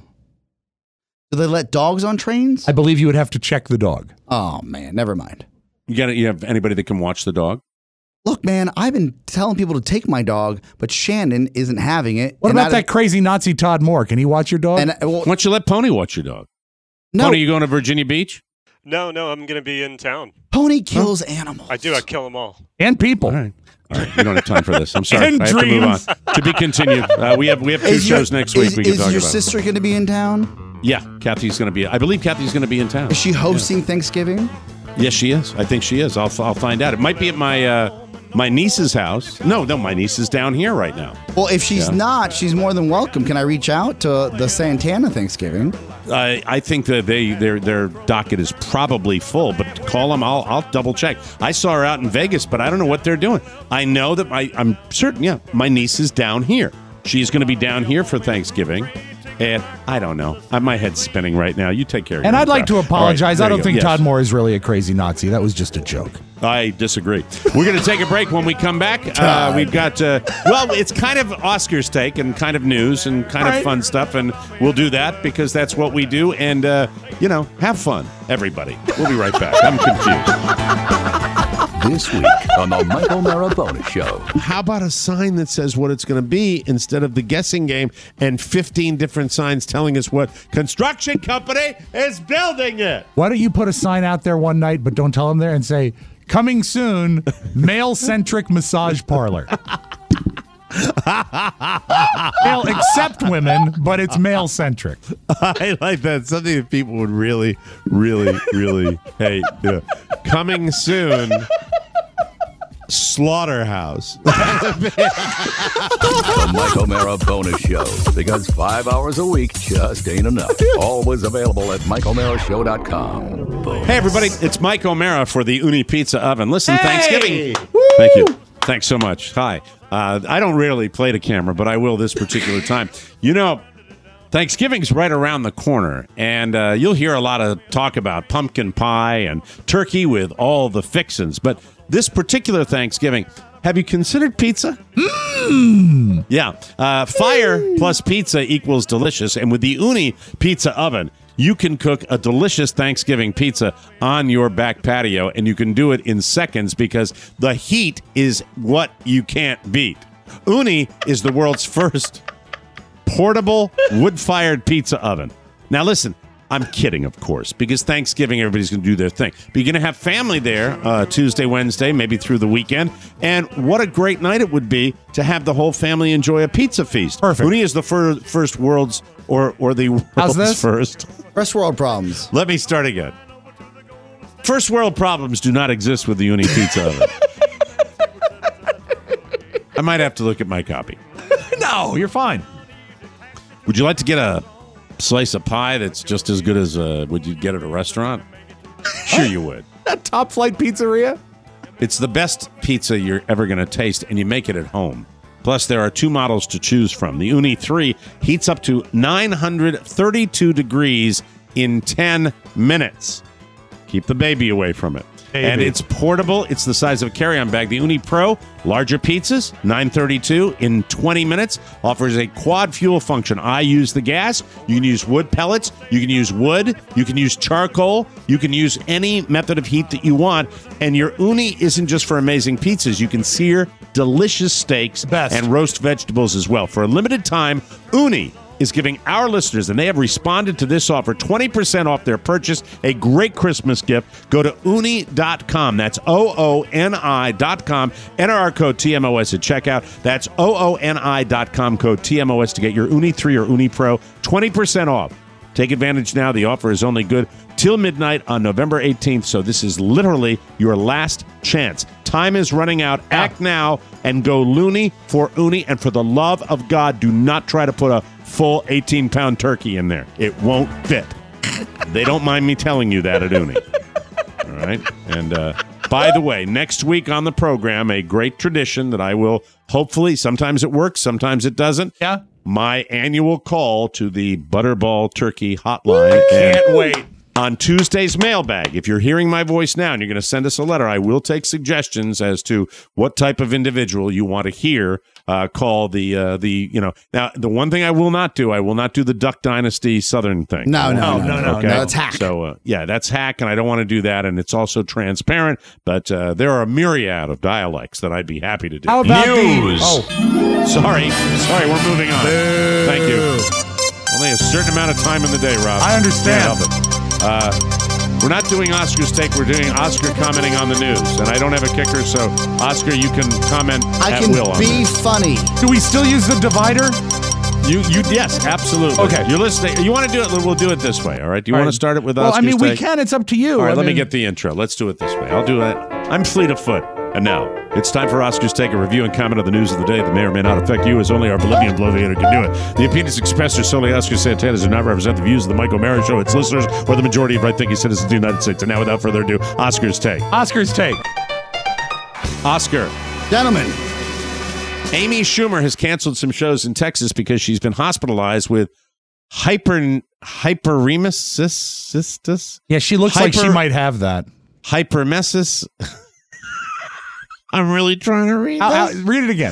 do they let dogs on trains? I believe you would have to check the dog. Oh man, never mind. You got you have anybody that can watch the dog? Look, man, I've been telling people to take my dog, but Shannon isn't having it. What And about I- that crazy Nazi Todd Moore? Can he watch your dog? And uh, well, Why don't you let Pony watch your dog? no, Pony, you going to Virginia Beach? No, no, I'm going to be in town. Pony kills animals. I do. I kill them all. and people. All right. All right. We don't have time for this. I'm sorry. And I have dreams. to move on. To be continued. Uh, we have we have two Is your- shows next week Is, we can is talk your about. sister going to be in town? Yeah, Kathy's going to be. I believe Kathy's going to be in town. Is she hosting Thanksgiving? Yes, she is. I think she is. I'll I'll find out. It might be at my uh, my niece's house. No, no, my niece is down here right now. Well, if she's Yeah. not, she's more than welcome. Can I reach out to the Santana Thanksgiving? I I think that they their their docket is probably full, but call them. I'll I'll double check. I saw her out in Vegas, but I don't know what they're doing. I know that my I'm certain. Yeah, my niece is down here. She's going to be down here for Thanksgiving. And I don't know. I, my head's spinning right now. You take care of And your I'd like crap. to apologize. All right, I there don't you think go. Todd Yes. Moore is really a crazy Nazi. That was just a joke. I disagree. We're going to take a break. When we come back, uh, we've got, uh, well, it's kind of Oscars take and kind of news and kind All of right. fun stuff. And we'll do that because that's what we do. And, uh, you know, have fun, everybody. We'll be right back. I'm confused. This week on the Michael Mara Bonus Show. How about a sign that says what it's going to be instead of the guessing game and fifteen different signs telling us what construction company is building it? Why don't you put a sign out there one night, but don't tell them there, and say, coming soon, male-centric massage parlor. They'll accept women, but it's male-centric. I like that. Something that people would really, really, really hate. Yeah. Coming soon, Slaughterhouse. The Michael Mara Bonus Show. Because five hours a week just ain't enough. Always available at michael mara show dot com. Hey, everybody. It's Mike O'Mara for the Uni Pizza Oven. Listen, Hey! Thanksgiving. Woo! Thank you. Thanks so much. Hi. Uh, I don't rarely play to camera, but I will this particular time. You know, Thanksgiving's right around the corner, and uh, you'll hear a lot of talk about pumpkin pie and turkey with all the fixins. But this particular Thanksgiving, have you considered pizza? Mm. Yeah. Uh, fire plus pizza equals delicious, and with the Uni Pizza Oven, you can cook a delicious Thanksgiving pizza on your back patio, and you can do it in seconds because the heat is what you can't beat. Uni is the world's first portable wood-fired pizza oven. Now, listen, I'm kidding, of course, because Thanksgiving, everybody's going to do their thing. But you're going to have family there uh, Tuesday, Wednesday, maybe through the weekend. And what a great night it would be to have the whole family enjoy a pizza feast. Perfect. Uni is the fir- first world's, or, or the How's world's this? first. First world problems. Let me start again. First world problems do not exist with the Uni Pizza Oven. I might have to look at my copy. No, you're fine. Would you like to get a slice of pie that's just as good as uh, would you get at a restaurant? Sure you would. That top flight pizzeria? It's the best pizza you're ever going to taste, and you make it at home. Plus, there are two models to choose from. The Uni three heats up to nine hundred thirty-two degrees in ten minutes. Keep the baby away from it. Baby. And it's portable. It's the size of a carry-on bag. The Uni Pro, larger pizzas, nine thirty-two in twenty minutes, offers a quad fuel function. I use the gas. You can use wood pellets. You can use wood. You can use charcoal. You can use any method of heat that you want. And your Uni isn't just for amazing pizzas. You can sear delicious steaks Best. and roast vegetables as well. For a limited time, Uni is giving our listeners, and they have responded to this offer, twenty percent off their purchase, a great Christmas gift. Go to uni dot com. That's O O N I dot com. Enter our code T M O S at checkout. That's O O N I dot com, code T M O S to get your Uni three or Uni Pro, twenty percent off. Take advantage now. The offer is only good till midnight on November eighteenth, so this is literally your last chance. Time is running out. Act now and go loony for uni, and for the love of God, do not try to put a full eighteen-pound turkey in there. It won't fit. They don't mind me telling you that at uni. All right? And uh, by the way, next week on the program, a great tradition that I will hopefully, sometimes it works, sometimes it doesn't. Yeah. My annual call to the Butterball Turkey Hotline. Can't wait. On Tuesday's mailbag, if you're hearing my voice now and you're going to send us a letter, I will take suggestions as to what type of individual you want to hear uh, call the, uh, the you know. Now, the one thing I will not do, I will not do the Duck Dynasty Southern thing. No, no, no, no, no, okay? no, it's hack. So, uh, yeah, that's hack, and I don't want to do that, and it's also transparent, but uh, there are a myriad of dialects that I'd be happy to do. How about News? The, oh. Sorry. Sorry, we're moving on. Boo. Thank you. Only a certain amount of time in the day, Rob. I understand. Can't help it. Uh, we're not doing Oscar's take. We're doing Oscar commenting on the news, and I don't have a kicker, so Oscar, you can comment I at can will on be that. funny. Do we still use the divider? You, you, yes, absolutely. Okay, you're listening. You want to do it? We'll do it this way. All right. Do you All want right. to start it with Well, Oscar's I mean, we take? can. It's up to you. All right. I let me mean- get the intro. Let's do it this way. I'll do it. I'm fleet of foot. And now it's time for Oscar's take, a review and comment of the news of the day that may or may not affect you, as only our Bolivian bloviator can do it. The opinions expressed are solely Oscar Santana's, do not represent the views of the Mike O'Mara Show, its listeners, or the majority of right-thinking citizens of the United States. And now, without further ado, Oscar's take. Oscar's take. Oscar. Gentlemen. Amy Schumer has canceled some shows in Texas because she's been hospitalized with hyper hyperemesis. Yeah, she looks like she might have that. Hyperemesis. I'm really trying to read I'll, this. I'll, read it again.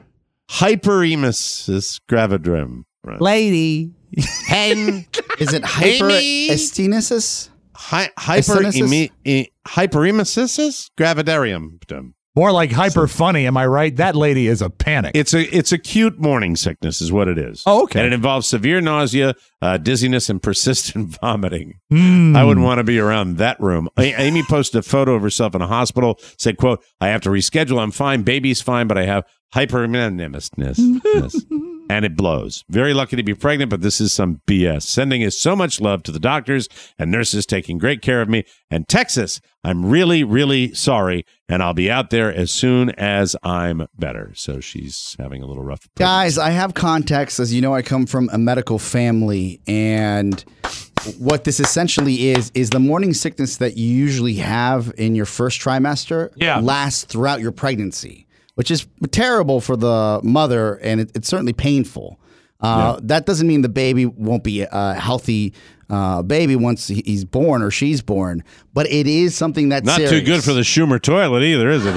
Hyperemesis gravidum. Right. Lady. Hen. Is it Amy? hyperestenosis? Hy- hyper eme- e- hyperemesis gravidarium. More like hyper funny, am I right? That lady is a panic. It's a it's acute morning sickness is what it is. Oh, okay. And it involves severe nausea, uh, dizziness, and persistent vomiting. Mm. I wouldn't want to be around that room. A- Amy posted a photo of herself in a hospital, said, quote, I have to reschedule. I'm fine. Baby's fine, but I have hyperemesis. And it blows. Very lucky to be pregnant, but this is some B S. Sending is so much love to the doctors and nurses taking great care of me. And Texas, I'm really, really sorry, and I'll be out there as soon as I'm better. So she's having a little rough pregnancy. Guys, I have context. As you know, I come from a medical family, and what this essentially is, is the morning sickness that you usually have in your first trimester yeah. lasts throughout your pregnancy, which is terrible for the mother, and it, it's certainly painful. Uh, yeah. That doesn't mean the baby won't be a healthy uh, baby once he's born or she's born, but it is something that's not serious. Too good for the Schumer toilet either, is it?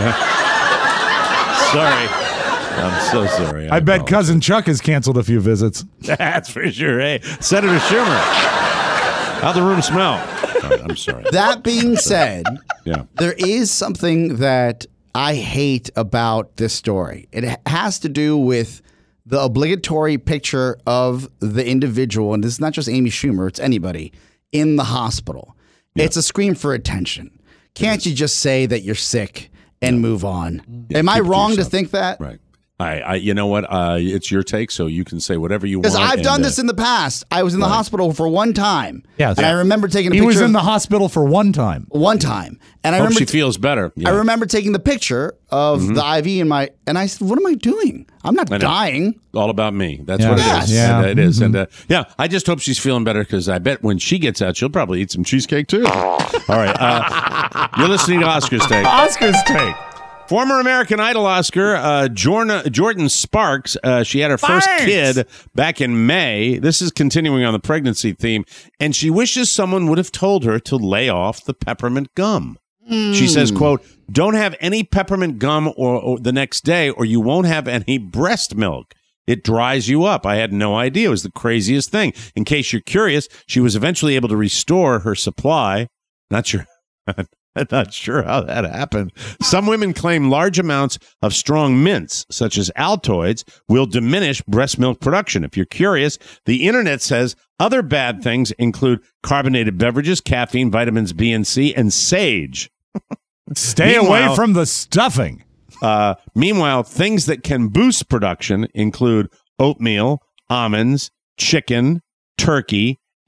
Sorry. I'm so sorry. I, I bet Cousin Chuck has canceled a few visits. That's for sure. Hey, Senator Schumer. How'd the room smell? Right, I'm sorry. That being said, yeah. there is something that I hate about this story. It has to do with the obligatory picture of the individual, and this is not just Amy Schumer, it's anybody, in the hospital. Yeah. It's a scream for attention. Can't you just say that you're sick and yeah. move on? Yeah, Am I wrong to, to think that? Right. I, I, you know what? Uh, it's your take, so you can say whatever you want. Because I've done and, this uh, in the past. I was in the right. hospital for one time. Yes. And yeah. I remember taking a he picture. He was in of, the hospital for one time. One time. And I Hope remember she feels better. Yeah. I remember taking the picture of mm-hmm. the I V in my, and I said, what am I doing? I'm not dying. All about me. That's yeah. what it yes. is. Yeah. And, uh, it is. Mm-hmm. And uh, yeah, I just hope she's feeling better because I bet when she gets out, she'll probably eat some cheesecake too. All right. Uh, you're listening to Oscar's Take. Oscar's Take. Former American Idol Oscar, uh, Jordan, Jordan Sparks, uh, she had her first Thanks. kid back in May. This is continuing on the pregnancy theme, and she wishes someone would have told her to lay off the peppermint gum. Mm. She says, quote, don't have any peppermint gum or, or the next day, or you won't have any breast milk. It dries you up. I had no idea. It was the craziest thing. In case you're curious, she was eventually able to restore her supply. Not sure. I'm not sure how that happened. Some women claim large amounts of strong mints, such as Altoids, will diminish breast milk production. If you're curious, the internet says other bad things include carbonated beverages, caffeine, vitamins B and C, and sage. Stay away from the stuffing. Uh, meanwhile, things that can boost production include oatmeal, almonds, chicken, turkey,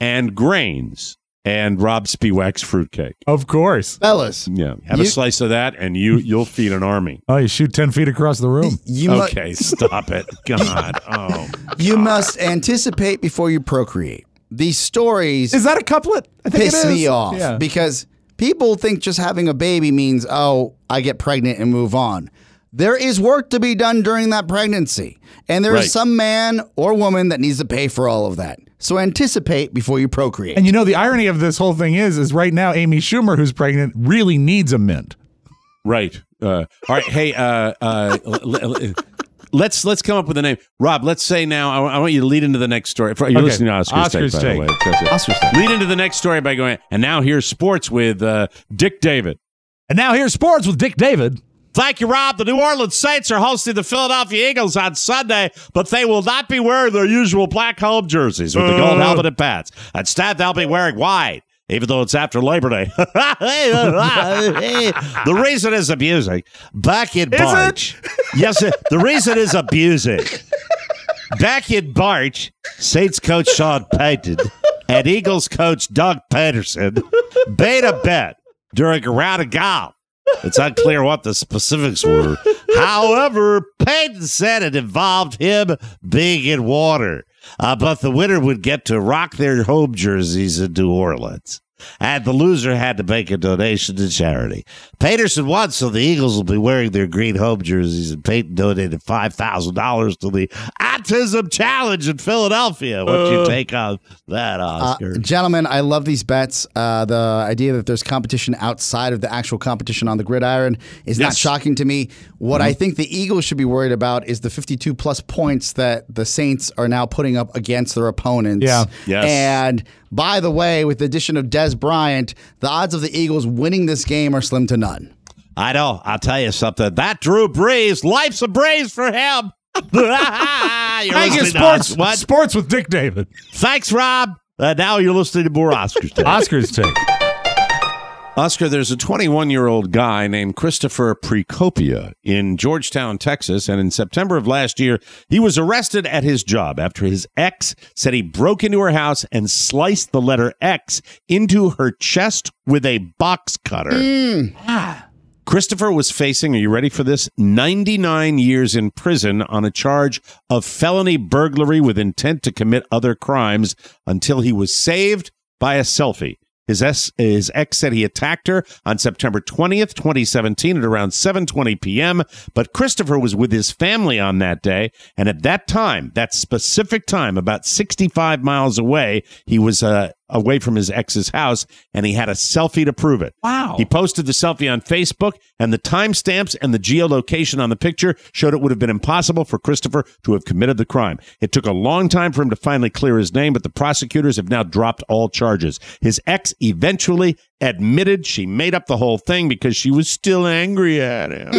and grains and Rob Spiewak's fruitcake. Of course. Fellas. Yeah. Have you, a slice of that and you, you'll feed an army. Oh, you shoot ten feet across the room. You okay, mu- stop it. God. Oh. You God. must anticipate before you procreate. These stories. Is that a couplet? I think piss it is. me off yeah. because people think just having a baby means, oh, I get pregnant and move on. There is work to be done during that pregnancy. And there right. is some man or woman that needs to pay for all of that. So anticipate before you procreate. And you know, the irony of this whole thing is, is right now, Amy Schumer, who's pregnant, really needs a mint. Right. Uh, all right. Hey, uh, uh, let's let's come up with a name. Rob, let's say now, I, I want you to lead into the next story. You're okay. listening to Oscar's, Oscar's Take, Take. by the way. Oscar's Take. Lead into the next story by going, and now here's sports with uh, Dick David. And now here's sports with Dick David. Thank you, Rob. The New Orleans Saints are hosting the Philadelphia Eagles on Sunday, but they will not be wearing their usual black home jerseys with the gold uh. helmet and pads. Instead, they'll be wearing white, even though it's after Labor Day. The reason is amusing. Back in March. Yes, the reason is abusing. Back in March, Saints coach Sean Payton and Eagles coach Doug Peterson made a bet during a round of golf. It's unclear what the specifics were. However, Payton said it involved him being in water, uh, but the winner would get to rock their home jerseys in New Orleans. And the loser had to make a donation to charity. Peterson won, so the Eagles will be wearing their green home jerseys, and Peyton donated five thousand dollars to the Autism Challenge in Philadelphia. What do you take on that, Oscar? Uh, gentlemen, I love these bets. Uh, the idea that there's competition outside of the actual competition on the gridiron is yes. not shocking to me. What mm-hmm. I think the Eagles should be worried about is the fifty-two plus points that the Saints are now putting up against their opponents. Yeah. Yes. And by the way, with the addition of Des Bryant, the odds of the Eagles winning this game are slim to none. I know. I'll tell you something. That Drew Brees, life's a breeze for him. Thank you, sports. What? Sports with Dick David. Thanks, Rob. Uh, now you're listening to more Oscars Take. Oscars Take. Oscar, there's a twenty-one-year-old guy named Christopher Precopia in Georgetown, Texas, and in September of last year, he was arrested at his job after his ex said he broke into her house and sliced the letter X into her chest with a box cutter. Mm. Ah. Christopher was facing, are you ready for this, ninety-nine years in prison on a charge of felony burglary with intent to commit other crimes until he was saved by a selfie. His, ex, his ex said he attacked her on September twentieth, twenty seventeen at around seven twenty p.m., but Christopher was with his family on that day, and at that time, that specific time, about sixty-five miles away, he was uh, away from his ex's house, and he had a selfie to prove it. Wow. He posted the selfie on Facebook, and the timestamps and the geolocation on the picture showed it would have been impossible for Christopher to have committed the crime. It took a long time for him to finally clear his name, but the prosecutors have now dropped all charges. His ex eventually admitted she made up the whole thing because she was still angry at him.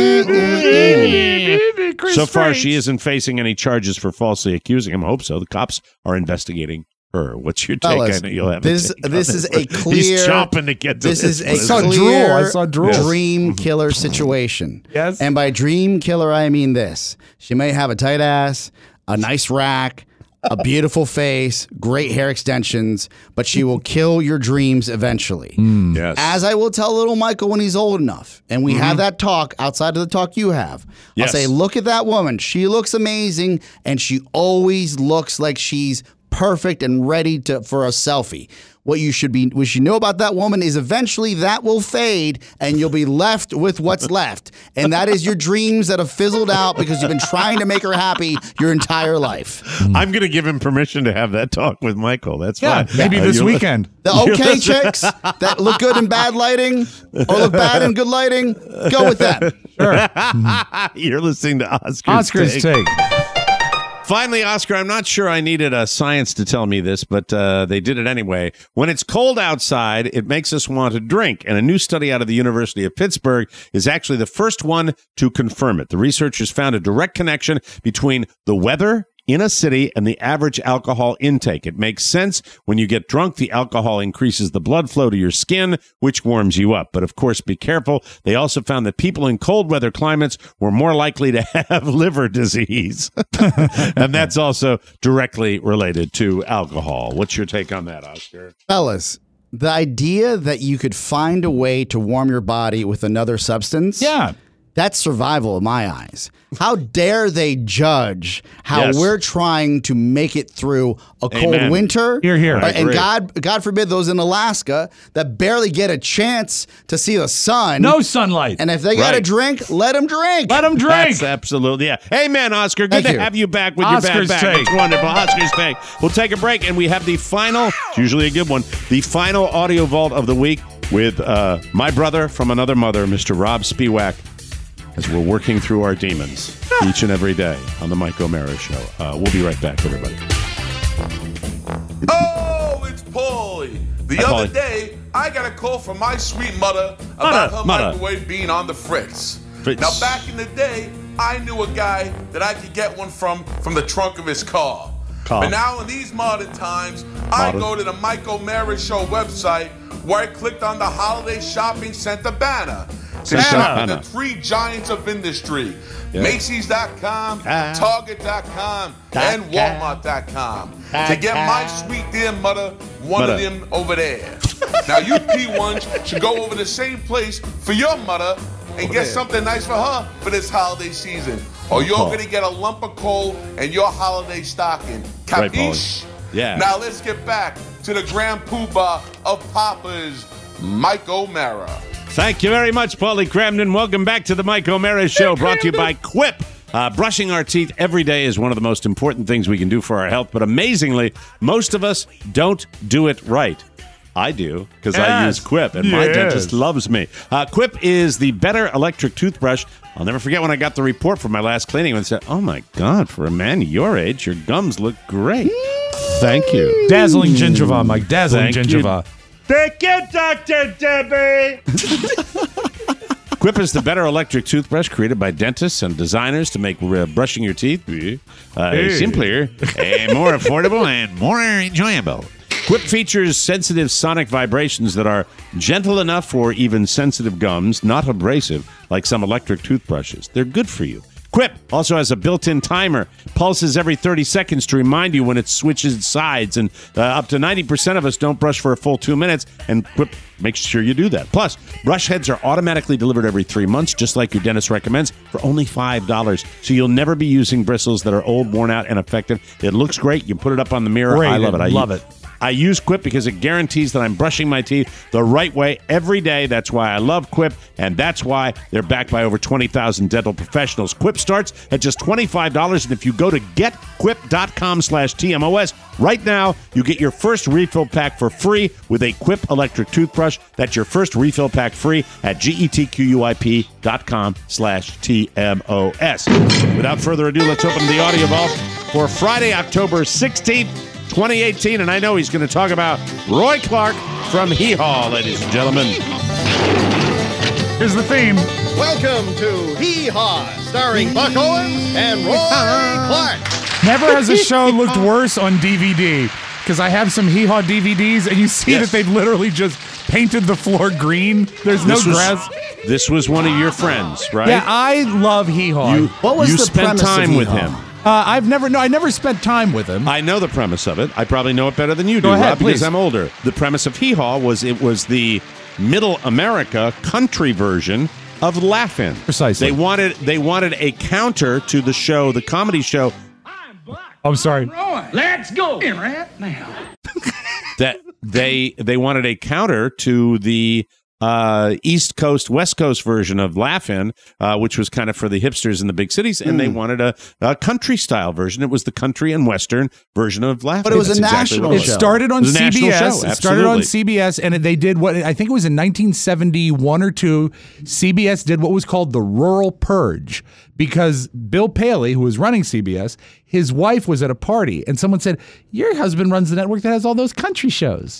So far, she isn't facing any charges for falsely accusing him. I hope so. The cops are investigating her. What's your take? Fellas, I know you'll have this. A take this on is it. a clear. He's chomping to get to this. This is a I saw clear drool. I saw drool. dream killer situation. Yes. And by dream killer, I mean this: she may have a tight ass, a nice rack, a beautiful face, great hair extensions, but she will kill your dreams eventually. Mm. Yes. As I will tell little Michael when he's old enough, and we mm-hmm. have that talk outside of the talk you have. Yes. I'll say, look at that woman. She looks amazing, and she always looks like she's perfect and ready to for a selfie. What you should be, what you know about that woman is eventually that will fade and you'll be left with what's left. And that is your dreams that have fizzled out because you've been trying to make her happy your entire life. I'm going to give him permission to have that talk with Michael. That's yeah, fine. Maybe Uh, this you- weekend. The okay chicks that look good in bad lighting or look bad in good lighting, go with them. Sure. You're listening to Oscar's, Oscar's Take. Take. Finally, Oscar, I'm not sure I needed a science to tell me this, but uh, they did it anyway. When it's cold outside, it makes us want to drink. And a new study out of the University of Pittsburgh is actually the first one to confirm it. The researchers found a direct connection between the weather in a city and the average alcohol intake. It makes sense. When you get drunk, the alcohol increases the blood flow to your skin, which warms you up. But of course, be careful. They also found that people in cold weather climates were more likely to have liver disease. And that's also directly related to alcohol. What's your take on that, Oscar? Fellas, the idea that you could find a way to warm your body with another substance. Yeah. That's survival in my eyes. How dare they judge how Yes. we're trying to make it through a cold Amen. winter? Here, here. Right? I And agree. God, God forbid those in Alaska that barely get a chance to see the sun. No sunlight. And if they got to Right. drink, let them drink. Let them drink. That's absolutely, yeah. Amen, Oscar. Good Thank to you. have you back with Oscar's your bad back. take. It's wonderful. Oscar's take. We'll take a break, and we have the final, it's usually a good one, the final audio vault of the week with uh, my brother from another mother, Mister Rob Spiewak, as we're working through our demons each and every day on the Mike O'Mara Show. Uh, we'll be right back, everybody. Oh, it's Paulie. The Hi, other Paulie. day, I got a call from my sweet mother about Mother, her mother. microwave being on the fritz. Fritz. Now, back in the day, I knew a guy that I could get one from from the trunk of his car. Car. But now, in these modern times, I Modern. go to the Mike O'Mara Show website where I clicked on the Holiday Shopping Center banner to Center shop banner. the three giants of industry. Yeah. Macy's dot com, Ah. Target dot com, Dot and com. Walmart dot com Dot to get com. my sweet dear mother one Mother. of them over there. Now you P ones should go over the same place for your mother and get something nice for her for this holiday season. Or you're Paul. gonna get a lump of coal in your holiday stocking. Right, Capiche? Yeah. Now let's get back to the grand poobah of Papa's, Mike O'Mara. Thank you very much, Paulie Cramden. Welcome back to the Mike O'Mara Show, brought to you by Quip. Uh, brushing our teeth every day is one of the most important things we can do for our health, but amazingly, most of us don't do it right. I do, because I Yes. use Quip, and my Yes. dentist loves me. Uh, Quip is the better electric toothbrush. I'll never forget when I got the report from my last cleaning and said, oh my God, for a man your age, your gums look great. Thank you. Dazzling gingiva, Mike. Dazzling Thank you. gingiva. Thank you, Doctor Debbie. Quip is the better electric toothbrush created by dentists and designers to make uh, brushing your teeth uh, Hey. simpler, and more affordable, and more enjoyable. Quip features sensitive sonic vibrations that are gentle enough for even sensitive gums, not abrasive like some electric toothbrushes. They're good for you. Quip also has a built-in timer, pulses every thirty seconds to remind you when it switches sides, and uh, up to ninety percent of us don't brush for a full two minutes, and Quip makes sure you do that. Plus, brush heads are automatically delivered every three months, just like your dentist recommends, for only five dollars. So you'll never be using bristles that are old, worn out, and effective. It looks great. You put it up on the mirror. Great. I love it. I Love it. I use Quip because it guarantees that I'm brushing my teeth the right way every day. That's why I love Quip, and that's why they're backed by over twenty thousand dental professionals. Quip starts at just twenty-five dollars, and if you go to get quip dot com slash T M O S right now, you get your first refill pack for free with a Quip electric toothbrush. That's your first refill pack free at getquip dot com slash T M O S. Without further ado, let's open the audio vault for Friday, October sixteenth. twenty eighteen, and I know he's going to talk about Roy Clark from Hee Haw, ladies and gentlemen. Here's the theme. Welcome to Hee Haw, starring Buck Owens and Roy Clark. Never has a show looked worse on D V D, because I have some Hee Haw D V Ds, and you see Yes. that they've literally just painted the floor green. There's no This was- grass. This was one of your friends, right? Yeah, I love Hee Haw. You, What was you the spent premise of time Hee with Haw? him. Uh, I've never, no, I never spent time with him. I know the premise of it. I probably know it better than you do, Go ahead, Rob, because please. I'm older. The premise of Hee Haw was it was the Middle America country version of Laugh-In. Precisely. They wanted they wanted a counter to the show, the comedy show. I'm sorry. Let's go right now. that they they wanted a counter to the uh, East Coast, West Coast version of Laugh-In, uh, which was kind of for the hipsters in the big cities, and they wanted a, a country style version. It was the country and Western version of Laugh-In. But it was That's a exactly national what It was. started on It was a national C B S. show, It started on absolutely. C B S, and they did what I think it was in nineteen seventy-one or two. C B S did what was called the Rural Purge, because Bill Paley, who was running C B S, his wife was at a party, and someone said, "Your husband runs the network that has all those country shows."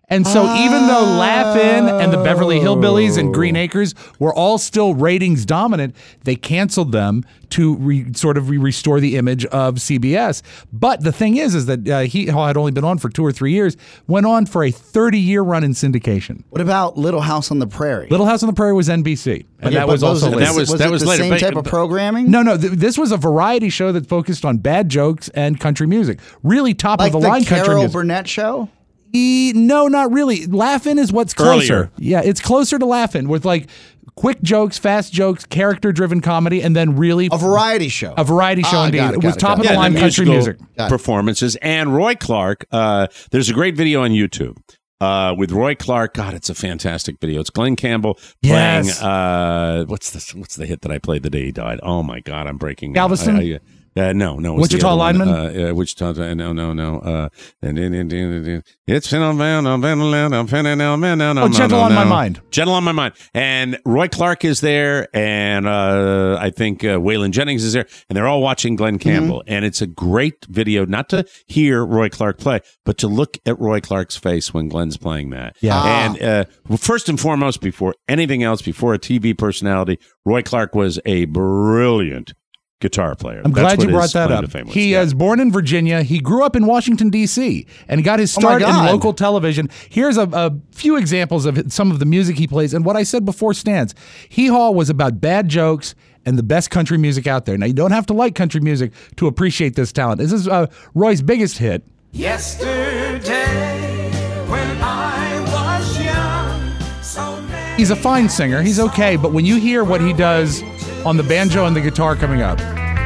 And so even though Laugh-In and the Beverly Hillbillies and Green Acres were all still ratings dominant, they canceled them to re- sort of re- restore the image of C B S. But the thing is, is that uh, he had only been on for two or three years, went on for a thirty-year run in syndication. What about Little House on the Prairie? Little House on the Prairie was N B C. And Okay, that but was also was, later. that was- was that it was the later, same but- type of programming? No, no, th- this was a variety show that focused on bad jokes and country music. Really top like of the the line country Carol music. Burnett show? E- no, not really. Laugh-In is what's closer. Earlier. Yeah, it's closer to Laugh-In with like quick jokes, fast jokes, character-driven comedy, and then really A variety show. a variety show Ah, indeed. got it, It got was it, top got of it. the Yeah, line the country musical music. Got it. performances. And Roy Clark, uh, there's a great video on YouTube uh, with Roy Clark. God, it's a fantastic video. It's Glenn Campbell playing. Yes. Uh, what's this? What's the hit that I played the day he died? Oh my God, I'm breaking. Galveston? I, I, uh, no, no. it was the Wichita other one. lineman? Uh, uh, Wichita. uh, No, no, no. Uh, it's been on man, on man, on man, on man, on Oh, Gentle on My Mind. Gentle on My Mind. And Roy Clark is there, and uh, I think uh, Waylon Jennings is there, and they're all watching Glenn Campbell. Mm-hmm. And it's a great video, not to hear Roy Clark play, but to look at Roy Clark's face when Glenn's playing that. Yeah. And uh, well, first and foremost, before anything else, before a T V personality, Roy Clark was a brilliant guitar player. I'm That's glad you what brought his that claim up. to fame was. He Yeah. was born in Virginia. He grew up in Washington, D C, and got his Oh my start in God. local television. Here's a, a few examples of some of the music he plays. And what I said before stands. Hee Haw was about bad jokes and the best country music out there. Now, you don't have to like country music to appreciate this talent. This is uh, Roy's biggest hit. Yesterday, when I was young, so many He's a fine singer. He's okay. But when you hear what he does on the banjo and the guitar coming up,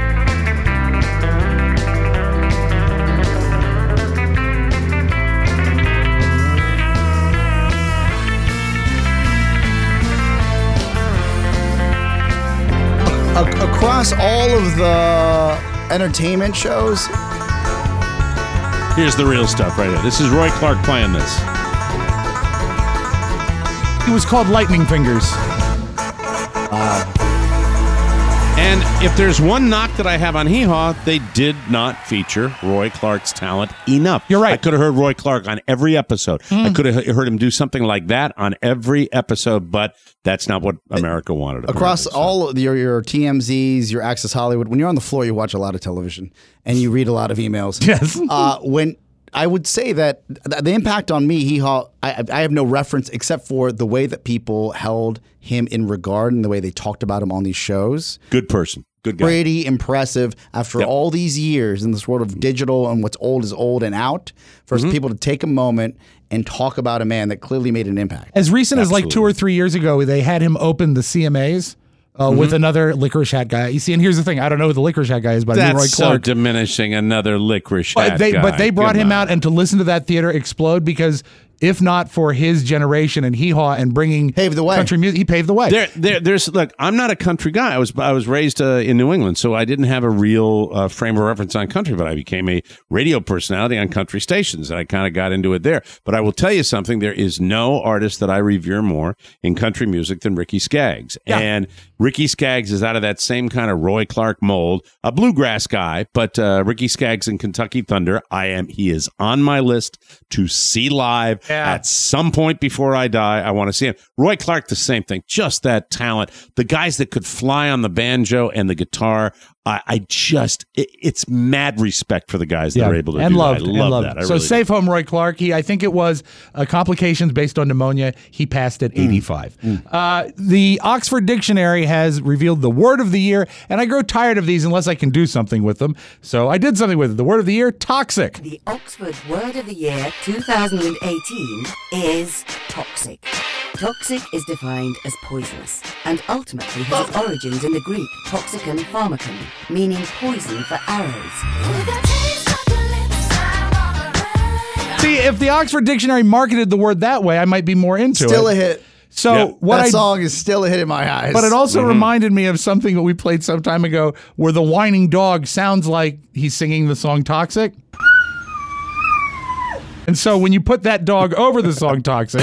A- across all of the entertainment shows, Here's the real stuff right here. This is Roy Clark playing this. he was called Lightning Fingers. And if there's one knock that I have on Hee Haw, they did not feature Roy Clark's talent enough. You're right. I could have heard Roy Clark on every episode. I could have heard him do something like that on every episode, but that's not what America wanted. of across America, so. all of your, your T M Zs, your Access Hollywood, when you're on the floor, you watch a lot of television and you read a lot of emails. Yes. Uh, when I would say that th- the impact on me, Hee Haw, I, I have no reference except for the way that people held him in regard and the way they talked about him on these shows. Good person. Good guy. Pretty impressive after Yep. all these years in this world of digital and what's old is old and out, for Mm-hmm. people to take a moment and talk about a man that clearly made an impact. As recent as like two Absolutely. or three years ago, they had him open the C M As uh, Mm-hmm. with another Licorice Hat guy. You see, and hero's the thing: I don't know who the Licorice Hat guy is, but I knew Roy That's so Clark. diminishing another licorice but hat they, guy. but they brought Come him on. out, and to listen to that theater explode, because if not for his generation and Hee Haw and bringing Paved the way. country music, he paved the way. There, there, there's look. I'm not a country guy. I was, I was raised uh, in New England, so I didn't have a real uh, frame of reference on country. But I became a radio personality on country stations, and I kind of got into it there. But I will tell you something: there is no artist that I revere more in country music than Ricky Skaggs, Yeah. and Ricky Skaggs is out of that same kind of Roy Clark mold, a bluegrass guy. But uh, Ricky Skaggs and Kentucky Thunder, I am. He is on my list to see live Yeah. at some point before I die. I want to see him. Roy Clark, the same thing. Just that talent. The guys that could fly on the banjo and the guitar. I, I just, it, it's mad respect for the guys that are able to and do loved, that. I and love loved. that. I so really do. safe home, Roy Clark. He, I think it was uh, complications based on pneumonia. He passed at eighty-five. Uh, the Oxford Dictionary has revealed the word of the year, and I grow tired of these unless I can do something with them. So I did something with it. The word of the year: toxic. The Oxford Word of the Year two thousand eighteen is toxic. Toxic is defined as poisonous and ultimately has its origins in the Greek toxicon pharmacon, meaning poison for arrows. See, if the Oxford Dictionary marketed the word that way, I might be more into it. Still a hit. So Yeah. what that I song is still a hit in my eyes. But it also Mm-hmm. reminded me of something that we played some time ago where the whining dog sounds like he's singing the song Toxic. And so when you put that dog over the song Toxic,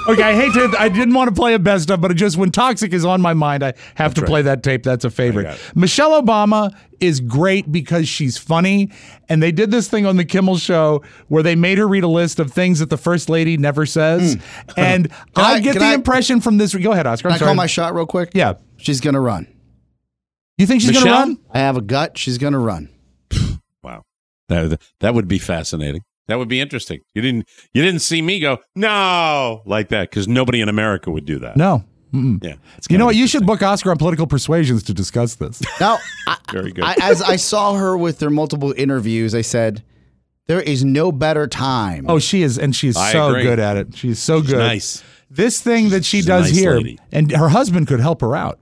Okay, I hate to. I didn't want to play a best of, but it just when Toxic is on my mind, I have That's to right. play that tape. That's a favorite. Michelle Obama is great because she's funny, and they did this thing on the Kimmel Show where they made her read a list of things that the first lady never says, Mm. and Can I, I- get can the I- impression from this. Go ahead, Oscar. Can I'm I sorry. call my shot real quick? Yeah. She's going to run. You think she's going to Michelle? run? I have a gut. She's going to run. Wow, that that would be fascinating. That would be interesting. You didn't you didn't see me go no like that because nobody in America would do that. No. Mm-mm. Yeah, You know what? You should book Oscar on Political Persuasions to discuss this. Now, I, Very good. I, as I saw her with their multiple interviews, I said, there is no better time. Oh, she is, and she's I so agree. good at it. She's so She's good. nice. This thing that she She's a does nice here, lady. and her husband could help her out.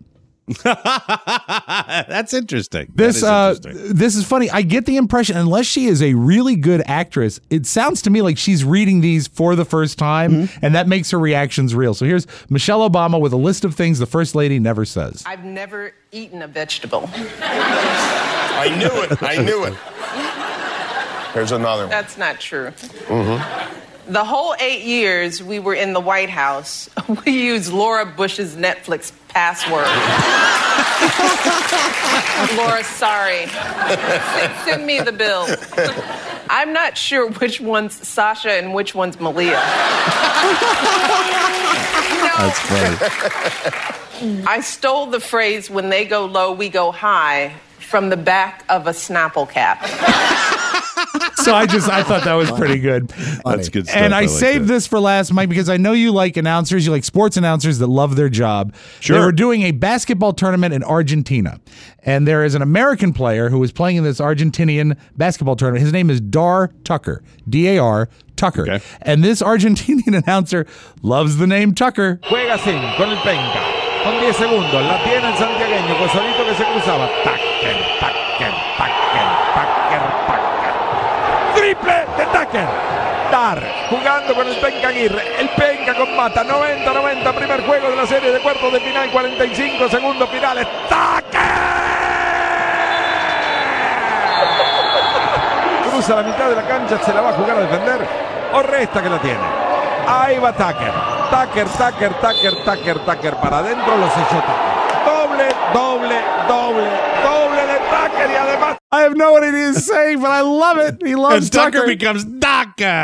That's interesting. This that is uh, interesting. this is funny. I get the impression, unless she is a really good actress, it sounds to me like she's reading these for the first time, Mm-hmm. and that makes her reactions real. So here's Michelle Obama with a list of things the first lady never says. I've never eaten a vegetable. I knew it. I knew it. Here's another one. That's not true. Mm-hmm. The whole eight years we were in the White House, we used Laura Bush's Netflix password. Laura, sorry. Send, send me the bill. I'm not sure which one's Sasha and which one's Malia. That's funny. I stole the phrase, when they go low, we go high, from the back of a Snapple cap. So I just I thought that was pretty good. That's good stuff. And I, like saved that. this for last, Mike, because I know you like announcers, you like sports announcers that love their job. Sure. They were doing a basketball tournament in Argentina, and there is an American player who is playing in this Argentinian basketball tournament. His name is Dar Tucker, D A R Tucker. Okay. And this Argentinian announcer loves the name Tucker. Juega sin con el penca. Con diez segundos. La tiene el santiagueño. Con solito que se cruzaba. Tucker, Tucker, Tucker, Tucker, Tucker. Triple de Tucker. Dar jugando con el Penca Aguirre. El Penca con Mata. noventa noventa. Primer juego de la serie de cuartos de final. cuarenta y cinco segundos finales. Tucker. Cruza la mitad de la cancha. Se la va a jugar a defender. O resta que la tiene. Ahí va Tucker. Tucker, Tucker, Tucker, Tucker, Tucker. Para adentro los echó Tucker. Doble, doble, doble, doble de Tucker y además. I have no idea what he is saying, but I love it. He loves And Tucker Tucker. becomes Tucker.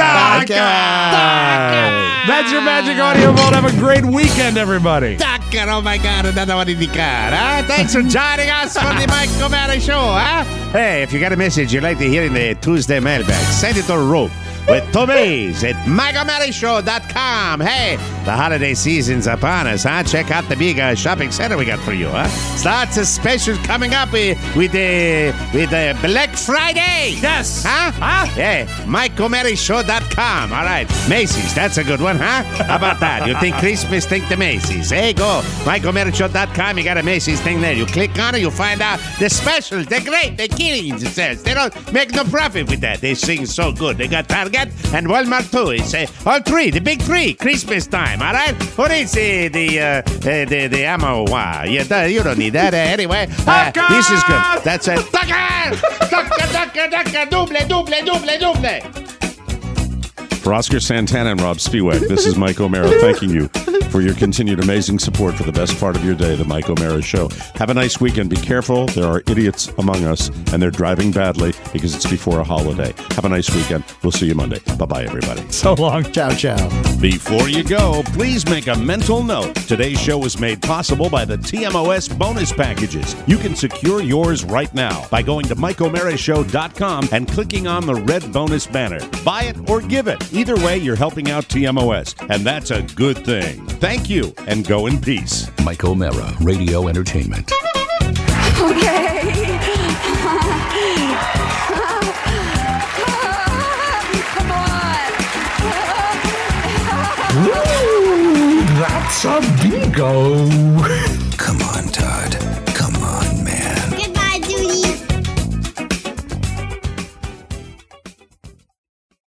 That's your Magic Audio Vault. Have a great weekend, everybody. Tucker, oh my God, another one in the car. Huh? Thanks for joining us for the Mike O'Malley Show. Huh? Hey, if you got a message you'd like to hear in the Tuesday mailbag, send it to Rope with Tomays at Mike O'Malley Show dot com. Hey, the holiday season's upon us, huh? Check out the big uh, shopping center we got for you, huh? Lots of specials coming up uh, with the with the Black Friday. Yes. Huh? Huh? Yeah, Mike O'Malley Show dot com. All right. Macy's, that's a good one, huh? How about that? You think Christmas, think the Macy's. Hey, go. Mike O'Malley Show dot com. You got a Macy's thing there. You click on it, you find out the specials. They're great. They're killings, it says. They don't make no profit with that. They sing so good. They got Target and Walmart too. It's uh, all three, the big three, Christmas time, all right? What is uh, the, uh, uh, the, the ammo? Wow. You, you don't need that. Uh, anyway, uh, this is good. That's it. Tucker! Tucker, Tucker, Tucker, double, double, double, double. For Oscar Santana and Rob Spiewak, this is Mike O'Mara thanking you for your continued amazing support for the best part of your day, the Mike O'Mara Show. Have a nice weekend. Be careful. There are idiots among us, and they're driving badly because it's before a holiday. Have a nice weekend. We'll see you Monday. Bye-bye, everybody. So long. Ciao, ciao. Before you go, please make a mental note. Today's show was made possible by the T M O S bonus packages. You can secure yours right now by going to Mike O'Mara Show dot com and clicking on the red bonus banner. Buy it or give it. Either way, you're helping out T M O S, and that's a good thing. Thank you, and go in peace. Mike O'Mara, Radio Entertainment. Okay. Come on. Ooh, that's a bingo.